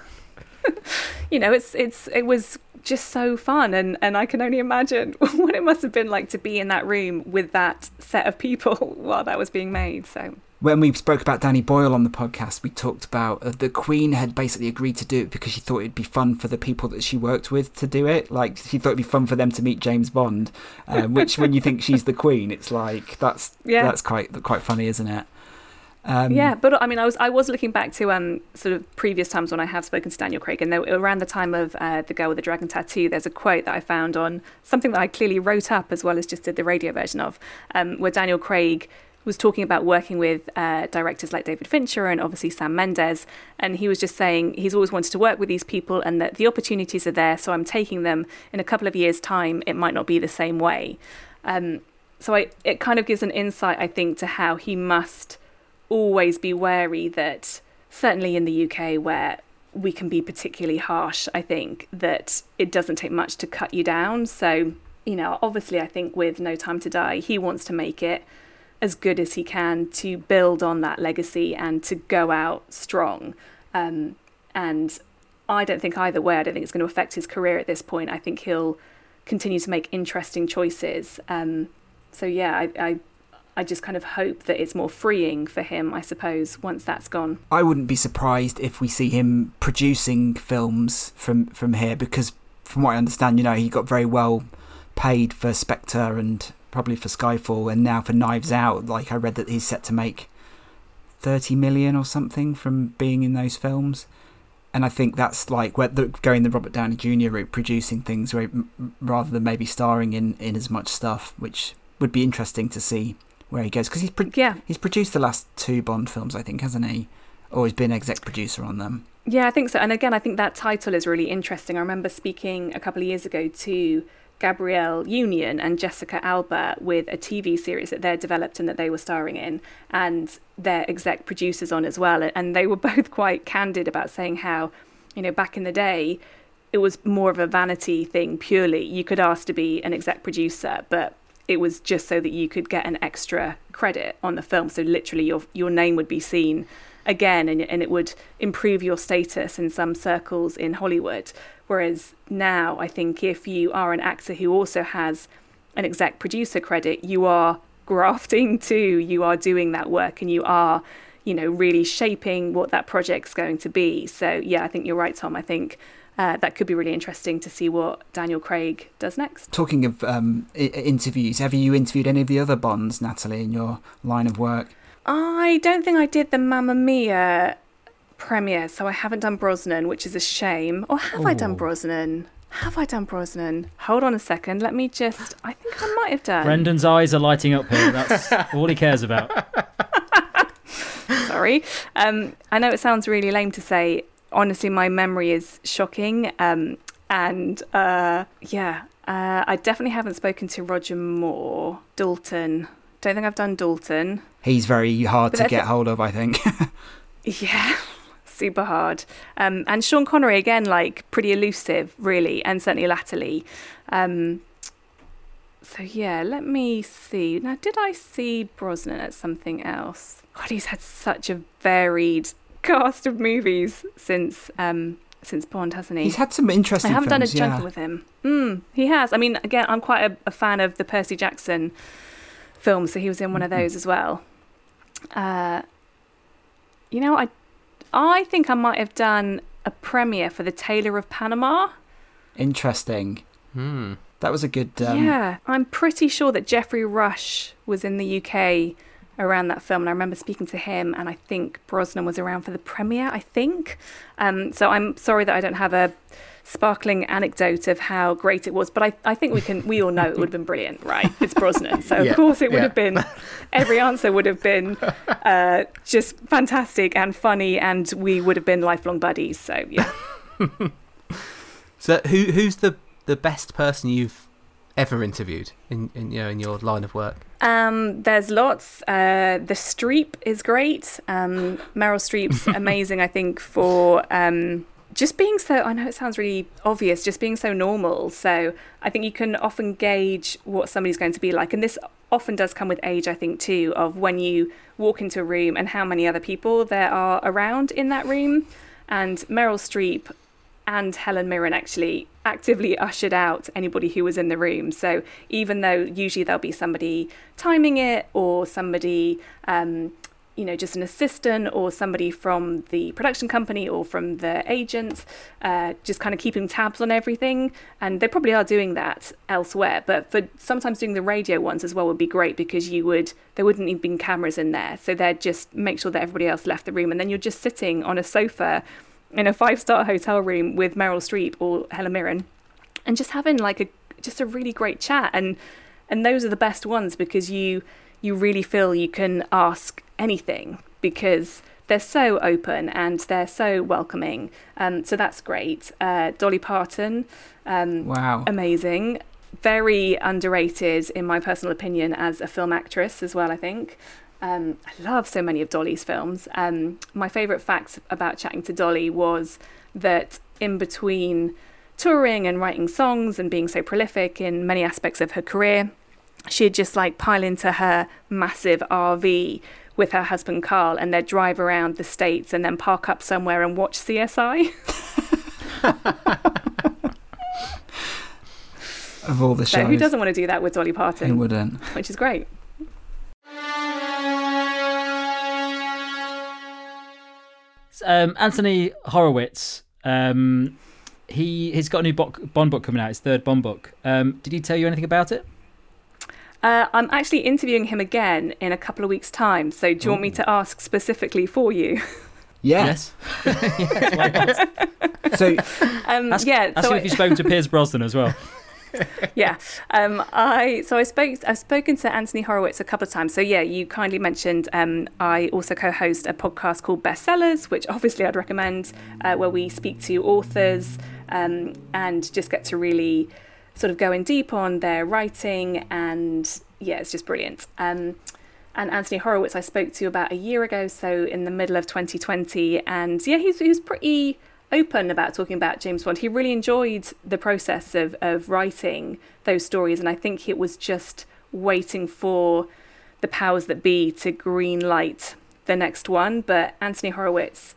You know, it's it's it was just so fun, and, and I can only imagine what it must have been like to be in that room with that set of people while that was being made. So when we spoke about Danny Boyle on the podcast, we talked about uh, the Queen had basically agreed to do it because she thought it'd be fun for the people that she worked with to do it. Like, she thought it'd be fun for them to meet James Bond, um, which when you think she's the Queen, it's like that's yeah. that's quite quite funny, isn't it? Um, yeah, but I mean, I was I was looking back to um sort of previous times when I have spoken to Daniel Craig, and there, around the time of uh, The Girl with the Dragon Tattoo, there's a quote that I found on something that I clearly wrote up as well as just did the radio version of, um, where Daniel Craig was talking about working with uh, directors like David Fincher and obviously Sam Mendes, and he was just saying he's always wanted to work with these people and that the opportunities are there, so I'm taking them. In a couple of years' time, it might not be the same way. Um, so I, it kind of gives an insight, I think, to how he must always be wary that, certainly in the U K where we can be particularly harsh, I think that it doesn't take much to cut you down. So, you know, obviously I think with No Time to Die, he wants to make it as good as he can to build on that legacy and to go out strong. Um, and I don't think either way, I don't think it's going to affect his career at this point. I think he'll continue to make interesting choices. Um, so yeah, I, I I just kind of hope that it's more freeing for him, I suppose, once that's gone. I wouldn't be surprised if we see him producing films from, from here, because from what I understand, you know, he got very well paid for Spectre and probably for Skyfall, and now for Knives Out. Like, I read that he's set to make thirty million or something from being in those films. And I think that's like where the, going the Robert Downey Junior route, producing things rather than maybe starring in, in as much stuff, which would be interesting to see where he goes, because he's pro- yeah. he's produced the last two Bond films, I think, hasn't he? Or he's been exec producer on them. Yeah, I think so. And again, I think that title is really interesting. I remember speaking a couple of years ago to Gabrielle Union and Jessica Alba with a T V series that they're developed and that they were starring in, and they're exec producers on as well. And they were both quite candid about saying how, you know, back in the day, it was more of a vanity thing purely. You could ask to be an exec producer, but it was just so that you could get an extra credit on the film. So literally your your name would be seen again, and, and it would improve your status in some circles in Hollywood. Whereas now, I think if you are an actor who also has an exec producer credit, you are grafting too. You are doing that work, and you are, you know, really shaping what that project's going to be. So yeah, I think you're right, Tom. I think uh, that could be really interesting to see what Daniel Craig does next. Talking of um, I- interviews, have you interviewed any of the other Bonds, Natalie, in your line of work? I don't think I did the Mamma Mia premiere, so I haven't done Brosnan, which is a shame. Or have Ooh. I done Brosnan? Have I done Brosnan? Hold on a second. Let me just... I think I might have done. Brendan's eyes are lighting up here. That's all he cares about. Sorry. Um, I know it sounds really lame to say. Honestly, my memory is shocking. Um, and uh, yeah, uh, I definitely haven't spoken to Roger Moore. Dalton. Don't think I've done Dalton. He's very hard but to get th- hold of, I think. Yeah. Super hard. Um, and Sean Connery, again, like pretty elusive, really, and certainly latterly. Um, so, yeah, let me see. Now, did I see Brosnan at something else? God, he's had such a varied cast of movies since um, since Bond, hasn't he? He's had some interesting I haven't films, done a junket yeah. with him. Mm, he has. I mean, again, I'm quite a, a fan of the Percy Jackson films, so he was in one of those as well. Uh, you know, I... I think I might have done a premiere for The Tailor of Panama. Interesting. Hmm. That was a good... Um... Yeah, I'm pretty sure that Geoffrey Rush was in the U K around that film, and I remember speaking to him, and I think Brosnan was around for the premiere, I think. Um, so I'm sorry that I don't have a sparkling anecdote of how great it was, but I, I think we can we all know it would have been brilliant, right? It's Brosnan, so yeah, of course it would yeah. have been, every answer would have been uh, just fantastic and funny, and we would have been lifelong buddies, so yeah. So who who's the, the best person you've ever interviewed in, in you know in your line of work? Um, there's lots. Uh, the Streep is great. Um, Meryl Streep's amazing, I think, for... Um, just being so, I know it sounds really obvious, just being so normal. So I think you can often gauge what somebody's going to be like. And this often does come with age, I think, too, of when you walk into a room and how many other people there are around in that room. And Meryl Streep and Helen Mirren actually actively ushered out anybody who was in the room. So even though usually there'll be somebody timing it or somebody... Um, you know, just an assistant or somebody from the production company or from the agent, uh, just kind of keeping tabs on everything. And they probably are doing that elsewhere. But for sometimes doing the radio ones as well would be great, because you would, there wouldn't even be cameras in there. So they'd just make sure that everybody else left the room. And then you're just sitting on a sofa in a five-star hotel room with Meryl Streep or Helen Mirren and just having like a, just a really great chat. And, and those are the best ones, because you, you really feel you can ask anything, because they're so open and they're so welcoming. Um, so that's great. Uh, Dolly Parton, um, wow, amazing. Very underrated, in my personal opinion, as a film actress as well, I think. Um, I love so many of Dolly's films. Um, my favourite fact about chatting to Dolly was that in between touring and writing songs and being so prolific in many aspects of her career, she'd just like pile into her massive R V with her husband Carl, and they'd drive around the States and then park up somewhere and watch C S I. Of all the shows. So who doesn't want to do that with Dolly Parton? Who wouldn't? Which is great. um, Anthony Horowitz. Um, he he's got a new Bond book coming out. His third Bond book. Um, did he tell you anything about it? Uh, I'm actually interviewing him again in a couple of weeks' time. So do you Ooh. want me to ask specifically for you? Yeah. Yes. yes so, um, ask, yeah. Ask so him if you've spoken to Pierce Brosnan as well. yeah. Um, I so I spoke. I've spoken to Anthony Horowitz a couple of times. So yeah, you kindly mentioned. Um, I also co-host a podcast called Bestsellers, which obviously I'd recommend, uh, where we speak to authors um, and just get to really sort of go in deep on their writing, and yeah, it's just brilliant. Um, and Anthony Horowitz I spoke to about a year ago, so in the middle of twenty twenty, and yeah, he's he was pretty open about talking about James Bond. He really enjoyed the process of of writing those stories, and I think it was just waiting for the powers that be to green light the next one. But Anthony Horowitz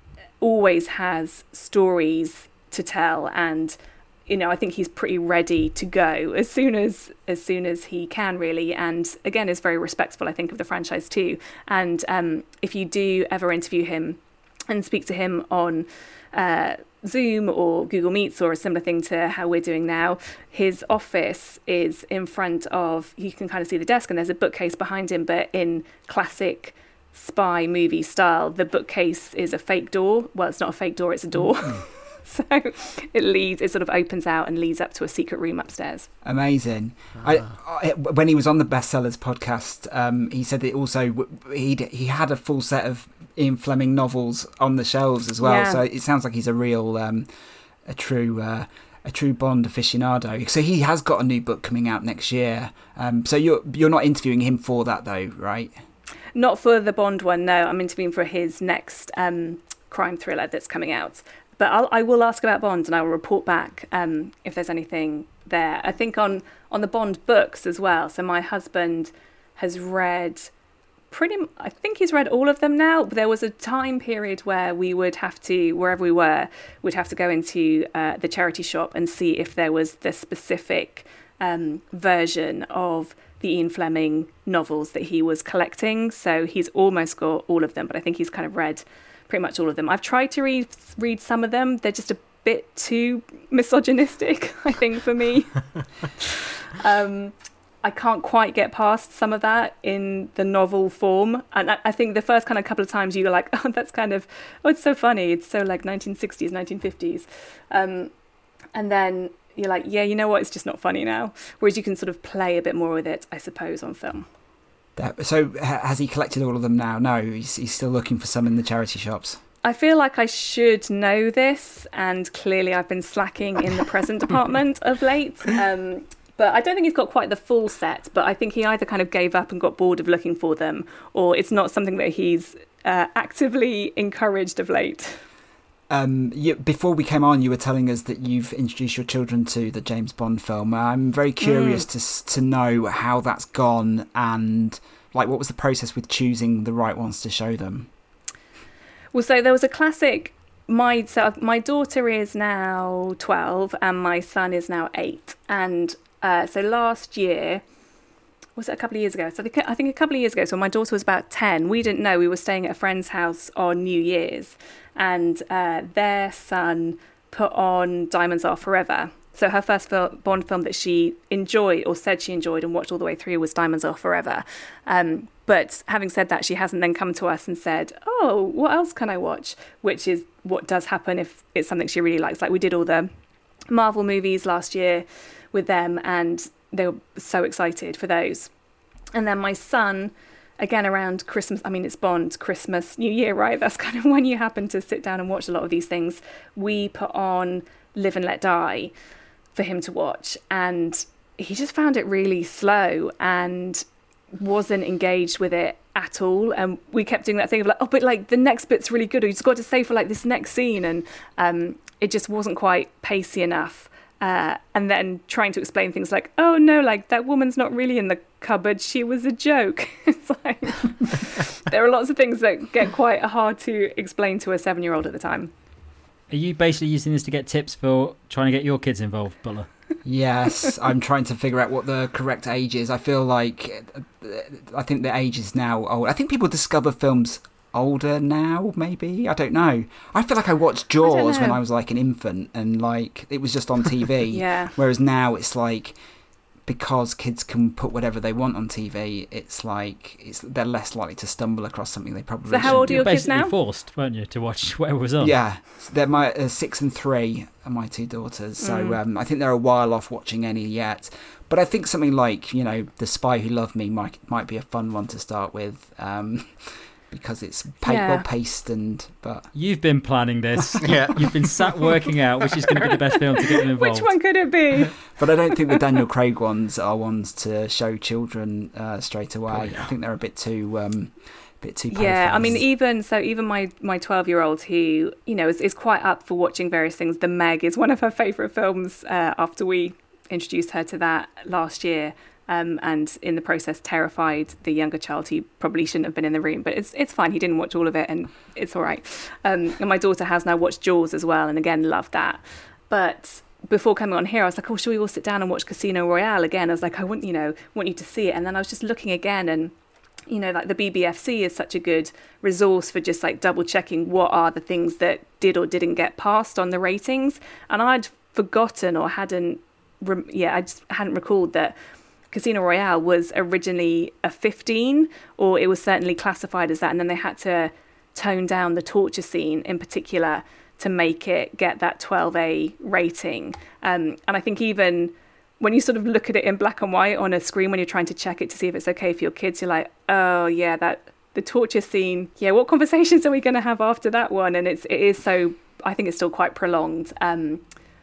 always has stories to tell, and you know, I think he's pretty ready to go as soon as as soon as he can, really. And again, is very respectful, I think, of the franchise too. And um, if you do ever interview him and speak to him on uh, Zoom or Google Meets or a similar thing to how we're doing now, his office is in front of, you can kind of see the desk, and there's a bookcase behind him, but in classic spy movie style, the bookcase is a fake door. Well, it's not a fake door, it's a door. Mm-hmm. So it leads, it sort of opens out and leads up to a secret room upstairs. Amazing. Ah. I, I, when he was on the Bestsellers podcast, um, he said that also he he had a full set of Ian Fleming novels on the shelves as well. Yeah. So it sounds like he's a real, um, a true, uh, a true Bond aficionado. So he has got a new book coming out next year. Um, so you're you're not interviewing him for that though, right? Not for the Bond one. No, I'm interviewing for his next um, crime thriller that's coming out. But I'll, I will ask about Bond, and I will report back um, if there's anything there. I think on, on the Bond books as well. So my husband has read pretty, I think he's read all of them now. But there was a time period where we would have to, wherever we were, we'd have to go into uh, the charity shop and see if there was the specific um, version of the Ian Fleming novels that he was collecting. So he's almost got all of them, but I think he's kind of read pretty much all of them. I've tried to read read some of them. They're just a bit too misogynistic, I think, for me. um, I can't quite get past some of that in the novel form. And I, I think the first kind of couple of times you're like, oh, that's kind of, oh, it's so funny. It's so like nineteen sixties, nineteen fifties. Um, and then you're like, yeah, you know what? It's just not funny now. Whereas you can sort of play a bit more with it, I suppose, on film. So has he collected all of them now? No, he's, he's still looking for some in the charity shops. I feel like I should know this, and clearly I've been slacking in the present department of late. Um, but I don't think he's got quite the full set, but I think he either kind of gave up and got bored of looking for them, or it's not something that he's uh, actively encouraged of late. Um, you, before we came on, you were telling us that you've introduced your children to the James Bond film. I'm very curious mm. to to know how that's gone, and like what was the process with choosing the right ones to show them. Well, so there was a classic. My so my daughter is now twelve, and my son is now eight. And uh, so last year, was it a couple of years ago? So I think, I think a couple of years ago. So my daughter was about ten. We didn't know. We were staying at a friend's house on New Year's, and uh, their son put on Diamonds Are Forever. So her first fil- Bond film that she enjoyed, or said she enjoyed and watched all the way through, was Diamonds Are Forever. Um, but having said that, she hasn't then come to us and said, oh, what else can I watch? Which is what does happen if it's something she really likes. Like we did all the Marvel movies last year with them, and they were so excited for those. And then my son, again, around Christmas, I mean, it's Bond, Christmas, New Year, right? That's kind of when you happen to sit down and watch a lot of these things. We put on Live and Let Die for him to watch, and he just found it really slow and wasn't engaged with it at all. And we kept doing that thing of like, oh, but like the next bit's really good, or you just got to stay for like this next scene, and um, it just wasn't quite pacey enough. Uh, and then trying to explain things like, oh no, like that woman's not really in the cupboard, she was a joke. It's like there are lots of things that get quite hard to explain to a seven-year-old at the time. Are you basically using this to get tips for trying to get your kids involved, Butler? Yes, I'm trying to figure out what the correct age is. I feel like I think the age is now old. I think people discover films older now, maybe. I don't know. I feel like I watched Jaws I when I was like an infant, and like it was just on T V. Yeah. Whereas now it's like, because kids can put whatever they want on T V, it's like it's they're less likely to stumble across something they probably So how shouldn't. old are your You're kids basically now? forced, weren't you, to watch whatever was on? Yeah, they're my uh, six and three are my two daughters, so Mm. um, I think they're a while off watching any yet. But I think something like, you know, The Spy Who Loved Me might might be a fun one to start with, um, because it's pa- Yeah. well paced and but You've been planning this. Yeah. You've been sat working out which is going to be the best film to get them involved. Which one could it be? but I don't think the Daniel Craig ones are ones to show children uh, straight away. I think they're a bit too. Um, Bit too Yeah, I mean, pale-faced. even so, even my my twelve year old who you know is, is quite up for watching various things. The Meg is one of her favourite films. Uh, after we introduced her to that last year, um, and in the process terrified the younger child who probably shouldn't have been in the room. But it's it's fine. He didn't watch all of it, and it's all right. Um, and my daughter has now watched Jaws as well, and again loved that. But before coming on here, I was like, oh, shall we all sit down and watch Casino Royale again? I was like, I want you know want you to see it, and then I was just looking again and. You know, like the B B F C is such a good resource for just like double checking what are the things that did or didn't get passed on the ratings. And I'd forgotten or hadn't, rem- yeah, I just hadn't recalled that Casino Royale was originally a fifteen, or it was certainly classified as that. And then they had to tone down the torture scene in particular to make it get that twelve A rating. Um, and I think even when you sort of look at it in black and white on a screen when you're trying to check it to see if it's okay for your kids, you're like, oh yeah, that the torture scene. Yeah, what conversations are we going to have after that one? And it's it is so. I think it's still quite prolonged. Um,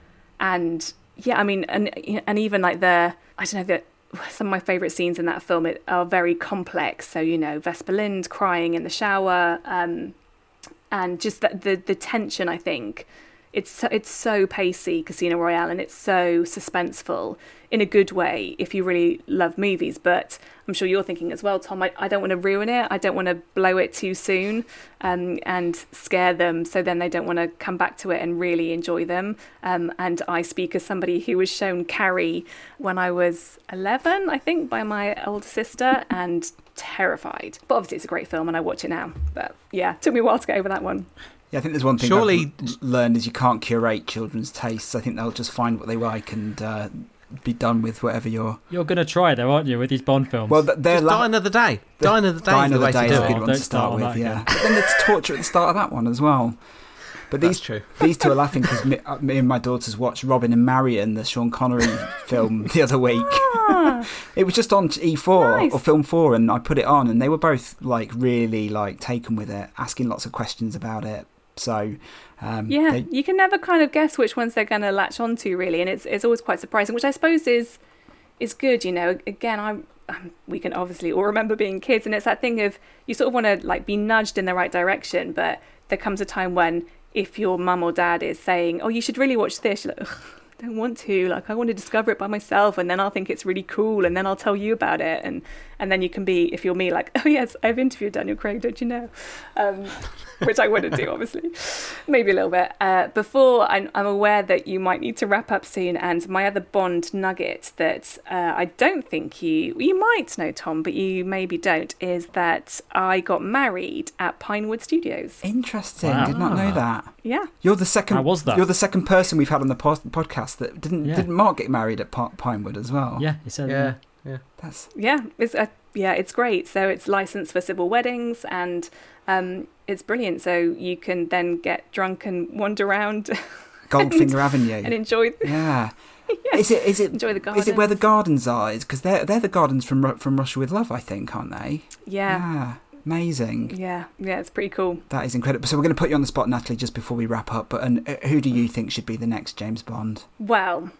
and yeah, I mean, and and even like the I don't know that some of my favourite scenes in that film are very complex. So you know, Vesper Lynd crying in the shower, um, and just the, the the tension. I think. It's so, it's so pacey, Casino Royale, and it's so suspenseful in a good way if you really love movies. But I'm sure you're thinking as well, Tom, I, I don't want to ruin it. I don't want to blow it too soon um, and scare them so then they don't want to come back to it and really enjoy them. Um, and I speak as somebody who was shown Carrie when I was eleven, I think, by my older sister, and terrified. But obviously it's a great film and I watch it now. But yeah, took me a while to get over that one. Yeah, I think there's one thing Surely- I've l- learned is you can't curate children's tastes. I think they'll just find what they like and uh, be done with whatever you're. You're going to try, though, aren't you, with these Bond films? Well, th- they're Just la- die another day. Die another day Die is the Another way Day to is do a it. good one Don't to start start on with, that yeah. again. But then there's torture at the start of that one as well. But That's these true. these two are laughing because me, uh, me and my daughters watched Robin and Marion, the Sean Connery film, the other week. Ah, It was just on E four Nice. or Film four, and I put it on, and they were both like really like taken with it, asking lots of questions about it. So um, yeah, they, you can never kind of guess which ones they're going to latch onto, really, and it's it's always quite surprising, which I suppose is is good. You know, again, I'm. Um, we can obviously all remember being kids, and it's that thing of you sort of want to like be nudged in the right direction, but there comes a time when if your mum or dad is saying, "Oh, you should really watch this," you're like, "Ugh, I don't want to. Like, I want to discover it by myself, and then I'll think it's really cool, and then I'll tell you about it, and and then you can be, if you're me, like, "Oh yes, I've interviewed Daniel Craig, don't you know?" Um, which I wouldn't do, obviously, maybe a little bit. Uh, before I'm, I'm aware that you might need to wrap up soon, and my other Bond nugget that uh, I don't think you you might know, Tom, but you maybe don't, is that I got married at Pinewood Studios. interesting. Wow. Did not know that. Yeah. You're the second. How was that? You're the second person we've had on the pod- podcast that didn't. Yeah. Didn't Mark get married at Pi- Pinewood as well? yeah, he said. Yeah, yeah. That's Yeah, it's a, yeah, it's great. So it's licensed for civil weddings, and um, it's brilliant. So you can then get drunk and wander around Goldfinger Avenue. and enjoy Yeah. Is it? Is it? enjoy the Is it where the gardens. gardens are? Because they're they're the gardens from Ru- from Russia with Love, I think, aren't they? Yeah, Yeah. Amazing. yeah, yeah. It's pretty cool. That is incredible. So we're going to put you on the spot, Natalie, just before we wrap up. But and uh, who do you think should be the next James Bond? Well,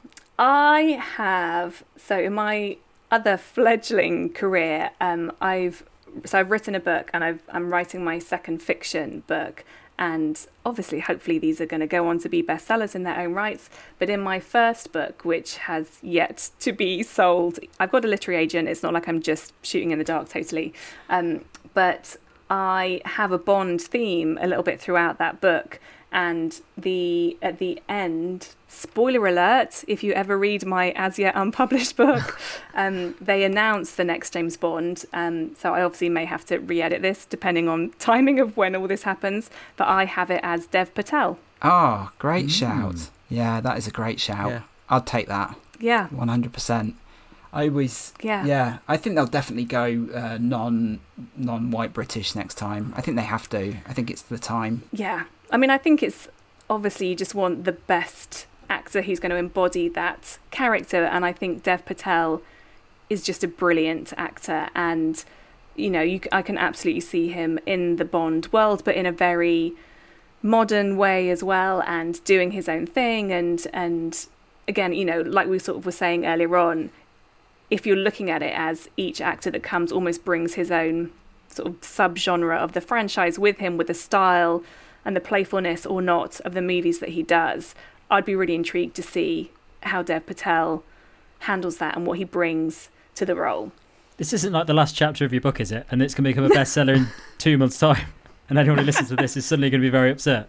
I have so in my other fledgling career, um, I've so I've written a book, and I've, I'm writing my second fiction book, and obviously, hopefully, these are going to go on to be bestsellers in their own rights. But in my first book, which has yet to be sold, I've got a literary agent. It's not like I'm just shooting in the dark totally, um, but I have a Bond theme a little bit throughout that book. And the at the end, spoiler alert, if you ever read my as yet unpublished book, um, they announce the next James Bond. Um, so I obviously may have to re-edit this depending on timing of when all this happens. But I have it as Dev Patel. Oh, great mm. shout. Yeah, that is a great shout. Yeah. I'd take that. Yeah. one hundred percent. I always, yeah. yeah, I think they'll definitely go uh, non, non-white British next time. I think they have to. I think it's the time. Yeah. I mean, I think it's obviously you just want the best actor who's going to embody that character. And I think Dev Patel is just a brilliant actor. And, you know, you, I can absolutely see him in the Bond world, but in a very modern way as well, and doing his own thing. And, and again, you know, like we sort of were saying earlier on, if you're looking at it as each actor that comes almost brings his own sort of subgenre of the franchise with him, with the style and the playfulness or not of the movies that he does, I'd be really intrigued to see how Dev Patel handles that and what he brings to the role. This isn't like the last chapter of your book, is it? And it's going to become a bestseller in two months' time. And anyone who listens to this is suddenly going to be very upset.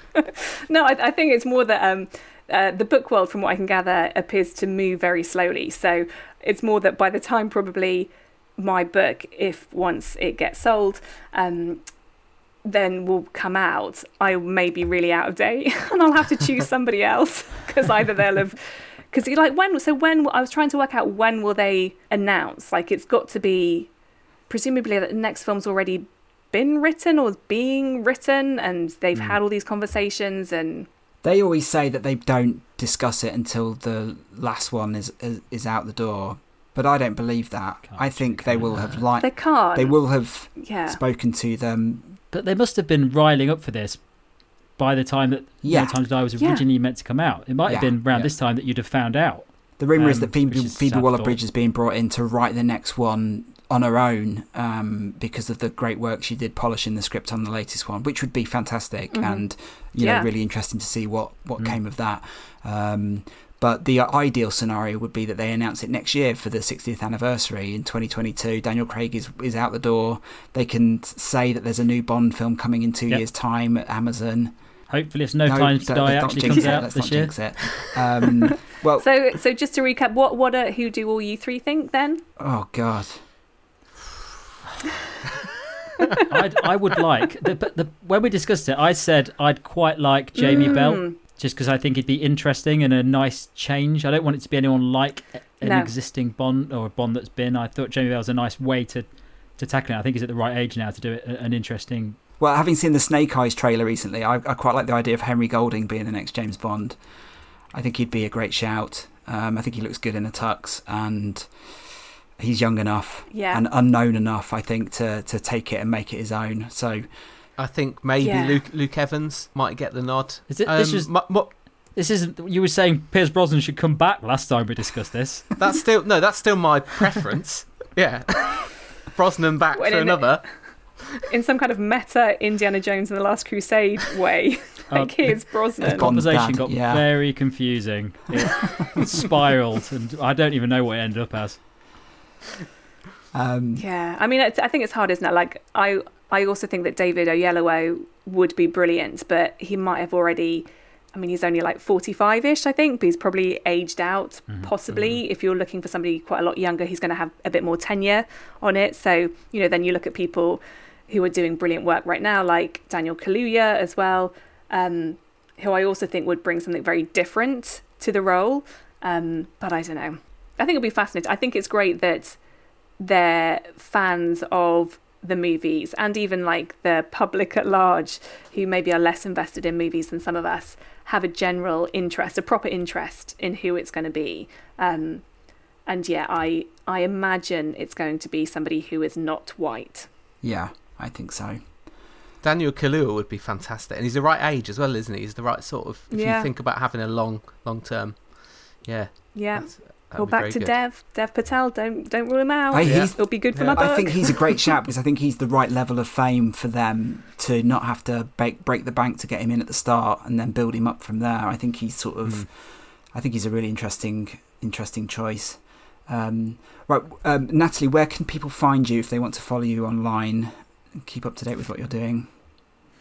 No, I, I think it's more that um, uh, the book world, from what I can gather, appears to move very slowly. So it's more that by the time probably my book, if once it gets sold, um, then will come out, I may be really out of date and I'll have to choose somebody else, because either they'll have, because like when, so when, I was trying to work out when will they announce, like it's got to be, presumably the next film's already been written or being written and they've mm. had all these conversations. And they always say that they don't discuss it until the last one is is, is out the door. But I don't believe that. Can't I think they will have like they can't. They will have yeah. spoken to them. But they must have been riling up for this by the time that yeah. No Time to Die was originally yeah. meant to come out. It might have yeah. been around yeah. this time that you'd have found out. The rumour um, is that Phoebe, is Phoebe Waller-Bridge is being brought in to write the next one on her own um, because of the great work she did polishing the script on the latest one, which would be fantastic mm-hmm. and you yeah. know really interesting to see what, what mm. came of that. Um, But the ideal scenario would be that they announce it next year for the sixtieth anniversary in twenty twenty-two. Daniel Craig is, is out the door. They can say that there's a new Bond film coming in two yep. years' time at Amazon. Hopefully it's No, no Time to Die actually comes it. out Let's this not year. Jinx it. Um, well, so so just to recap, what what are, who do all you three think then? Oh God. I'd, I would like, the, but the, when we discussed it, I said I'd quite like Jamie mm. Bell. Just because I think it'd be interesting and a nice change. I don't want it to be anyone like an no. existing Bond or a Bond that's been. I thought Jamie Bell was a nice way to, to tackle it. I think he's at the right age now to do it an interesting... Well, having seen the Snake Eyes trailer recently, I, I quite like the idea of Henry Golding being the next James Bond. I think he'd be a great shout. Um, I think he looks good in a tux and he's young enough yeah. and unknown enough, I think, to, to take it and make it his own. So... I think maybe yeah. Luke Luke Evans might get the nod. Is it? Um, this is m- m- this isn't. You were saying Pierce Brosnan should come back last time we discussed this. That's still no. That's still my preference. Yeah, Brosnan back well, for in another. A, in some kind of meta Indiana Jones and the Last Crusade way. like uh, here's Brosnan. The conversation dad, got yeah. very confusing. It spiraled, and I don't even know what it ended up as. Um, yeah, I mean, it's, I think it's hard, isn't it? Like I. I also think that David Oyelowo would be brilliant, but he might have already, I mean, he's only like forty-five-ish, I think, but he's probably aged out, mm-hmm. possibly. Mm-hmm. If you're looking for somebody quite a lot younger, he's going to have a bit more tenure on it. So, you know, then you look at people who are doing brilliant work right now, like Daniel Kaluuya as well, um, who I also think would bring something very different to the role. Um, but I don't know. I think it'll be fascinating. I think it's great that they're fans of the movies and even like the public at large who maybe are less invested in movies than some of us have a general interest, a proper interest in who it's going to be. Um, and yeah, I I imagine it's going to be somebody who is not white. Yeah, I think so. Daniel Kaluuya would be fantastic, and he's the right age as well, isn't he? He's the right sort of. If yeah. you think about having a long, long term, yeah, yeah. Well, back to good. Dev, Dev Patel. Don't don't rule him out. I, yeah. It'll be good for yeah. my book. I think he's a great shout because I think he's the right level of fame for them to not have to break, break the bank to get him in at the start and then build him up from there. I think he's sort of, mm. I think he's a really interesting, interesting choice. Um, right, um, Natalie, where can people find you if they want to follow you online and keep up to date with what you're doing?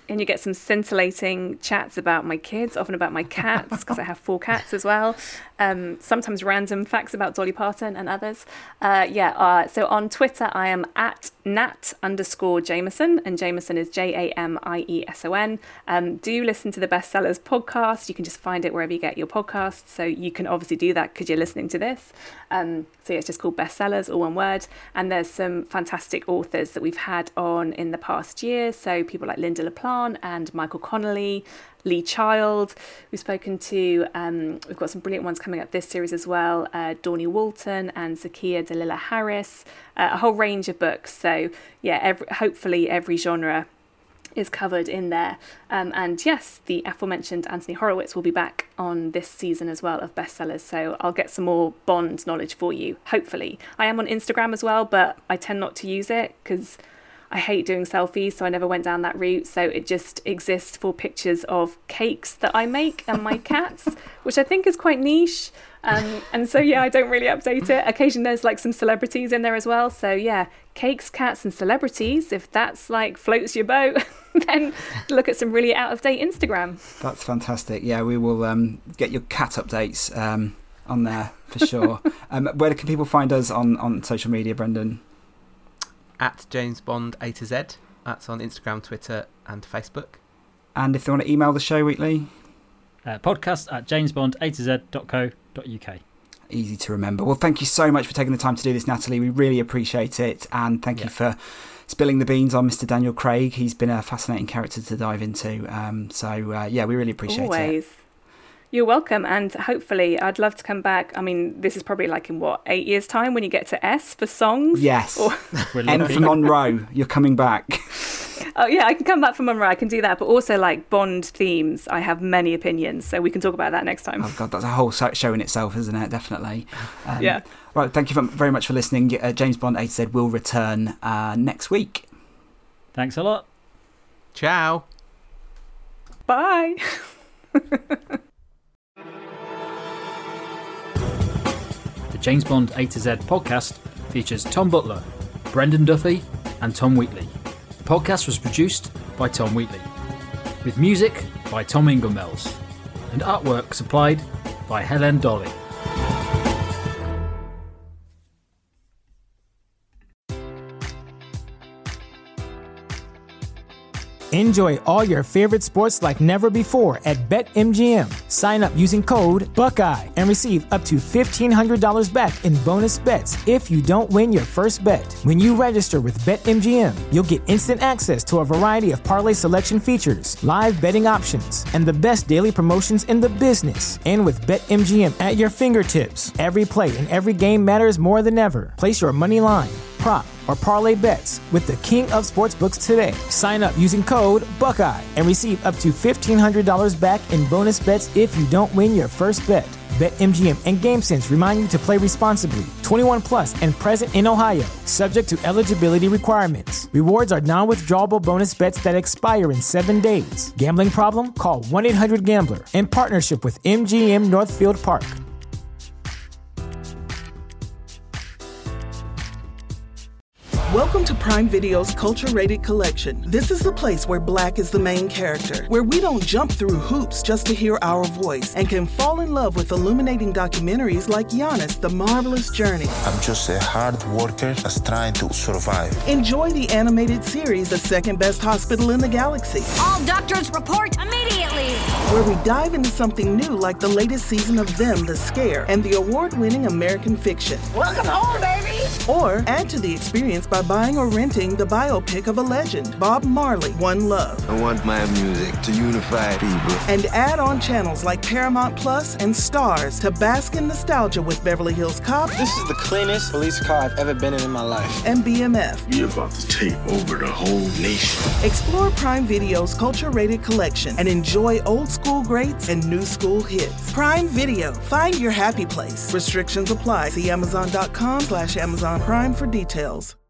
and you get some scintillating chats about my kids, often about my cats, because I have four cats as well. Um, sometimes random facts about Dolly Parton and others. Uh, yeah, uh, so on Twitter, I am at Nat underscore Jameson, and Jameson is J A M I E S O N. Um, do listen to the Bestsellers podcast. You can just find it wherever you get your podcasts. So you can obviously do that because you're listening to this. Um, so yeah, it's just called Bestsellers, all one word. And there's some fantastic authors that we've had on in the past year. So people like Linda LaPlante and Michael Connolly, Lee Child, we've spoken to. Um, we've got some brilliant ones coming up this series as well. Uh, Dawnie Walton and Zakiya Dalila Harris, uh, a whole range of books. So yeah, every, hopefully every genre is covered in there. Um, and yes, the aforementioned Anthony Horowitz will be back on this season as well of Bestsellers. So I'll get some more Bond knowledge for you, hopefully. I am on Instagram as well, but I tend not to use it because I hate doing selfies, so I never went down that route. So it just exists for pictures of cakes that I make and my cats, which I think is quite niche. Um, and so, yeah, I don't really update it. Occasionally there's like some celebrities in there as well. So, yeah, cakes, cats and celebrities. If that's like floats your boat, then look at some really out-of-date Instagram. That's fantastic. Yeah, we will um, get your cat updates um, on there for sure. um, where can people find us on, on social media, Brendan? At James Bond A to Z. That's on Instagram, Twitter and Facebook. And if they want to email the show weekly? Uh, podcast at jamesbond a to z dot co dot uk. Easy to remember. Well, thank you so much for taking the time to do this, Natalie. We really appreciate it. And thank yeah. you for spilling the beans on Mister Daniel Craig. He's been a fascinating character to dive into. Um, so, uh, yeah, we really appreciate Always. it. You're welcome, and hopefully I'd love to come back. I mean, this is probably like in, what, eight years' time when you get to S for songs? Yes. Or... N for Monroe, you're coming back. Oh, yeah, I can come back for Monroe, I can do that. But also, like, Bond themes, I have many opinions, so we can talk about that next time. Oh, God, that's a whole show in itself, isn't it? Definitely. Um, yeah. Right, thank you very much for listening. Uh, James Bond A to Z will return uh, next week. Thanks a lot. Ciao. Bye. The James Bond A to Z podcast features Tom Butler, Brendan Duffy and Tom Wheatley. The podcast was produced by Tom Wheatley, with music by Tom Ingelmells, and artwork supplied by Helen Dolly. Enjoy all your favorite sports like never before at BetMGM. Sign up using code Buckeye and receive up to fifteen hundred dollars back in bonus bets if you don't win your first bet. When you register with BetMGM, you'll get instant access to a variety of parlay selection features, live betting options, and the best daily promotions in the business. And with BetMGM at your fingertips, every play and every game matters more than ever. Place your money line, prop, or parlay bets with the king of sportsbooks today. Sign up using code Buckeye and receive up to fifteen hundred dollars back in bonus bets if you don't win your first bet. BetMGM and GameSense remind you to play responsibly. twenty-one plus and present in Ohio, subject to eligibility requirements. Rewards are non-withdrawable bonus bets that expire in seven days. Gambling problem? Call one eight hundred gambler in partnership with M G M Northfield Park. Welcome to Prime Video's Culture-Rated Collection. This is the place where Black is the main character, where we don't jump through hoops just to hear our voice, and can fall in love with illuminating documentaries like Giannis, The Marvelous Journey. I'm just a hard worker that's trying to survive. Enjoy the animated series, The Second Best Hospital in the Galaxy. All doctors report immediately! Where we dive into something new like the latest season of Them, The Scare, and the award-winning American Fiction. Welcome home, baby! Or add to the experience by buying or renting the biopic of a legend, Bob Marley, One Love. I want my music to unify people. And add on channels like Paramount Plus and Stars to bask in nostalgia with Beverly Hills Cop. This is the cleanest police car I've ever been in in my life. And B M F. You're about to take over the whole nation. Explore Prime Video's Culture-Rated Collection and enjoy old school greats and new school hits. Prime Video. Find your happy place. Restrictions apply. See Amazon dot com slash Amazon Prime for details.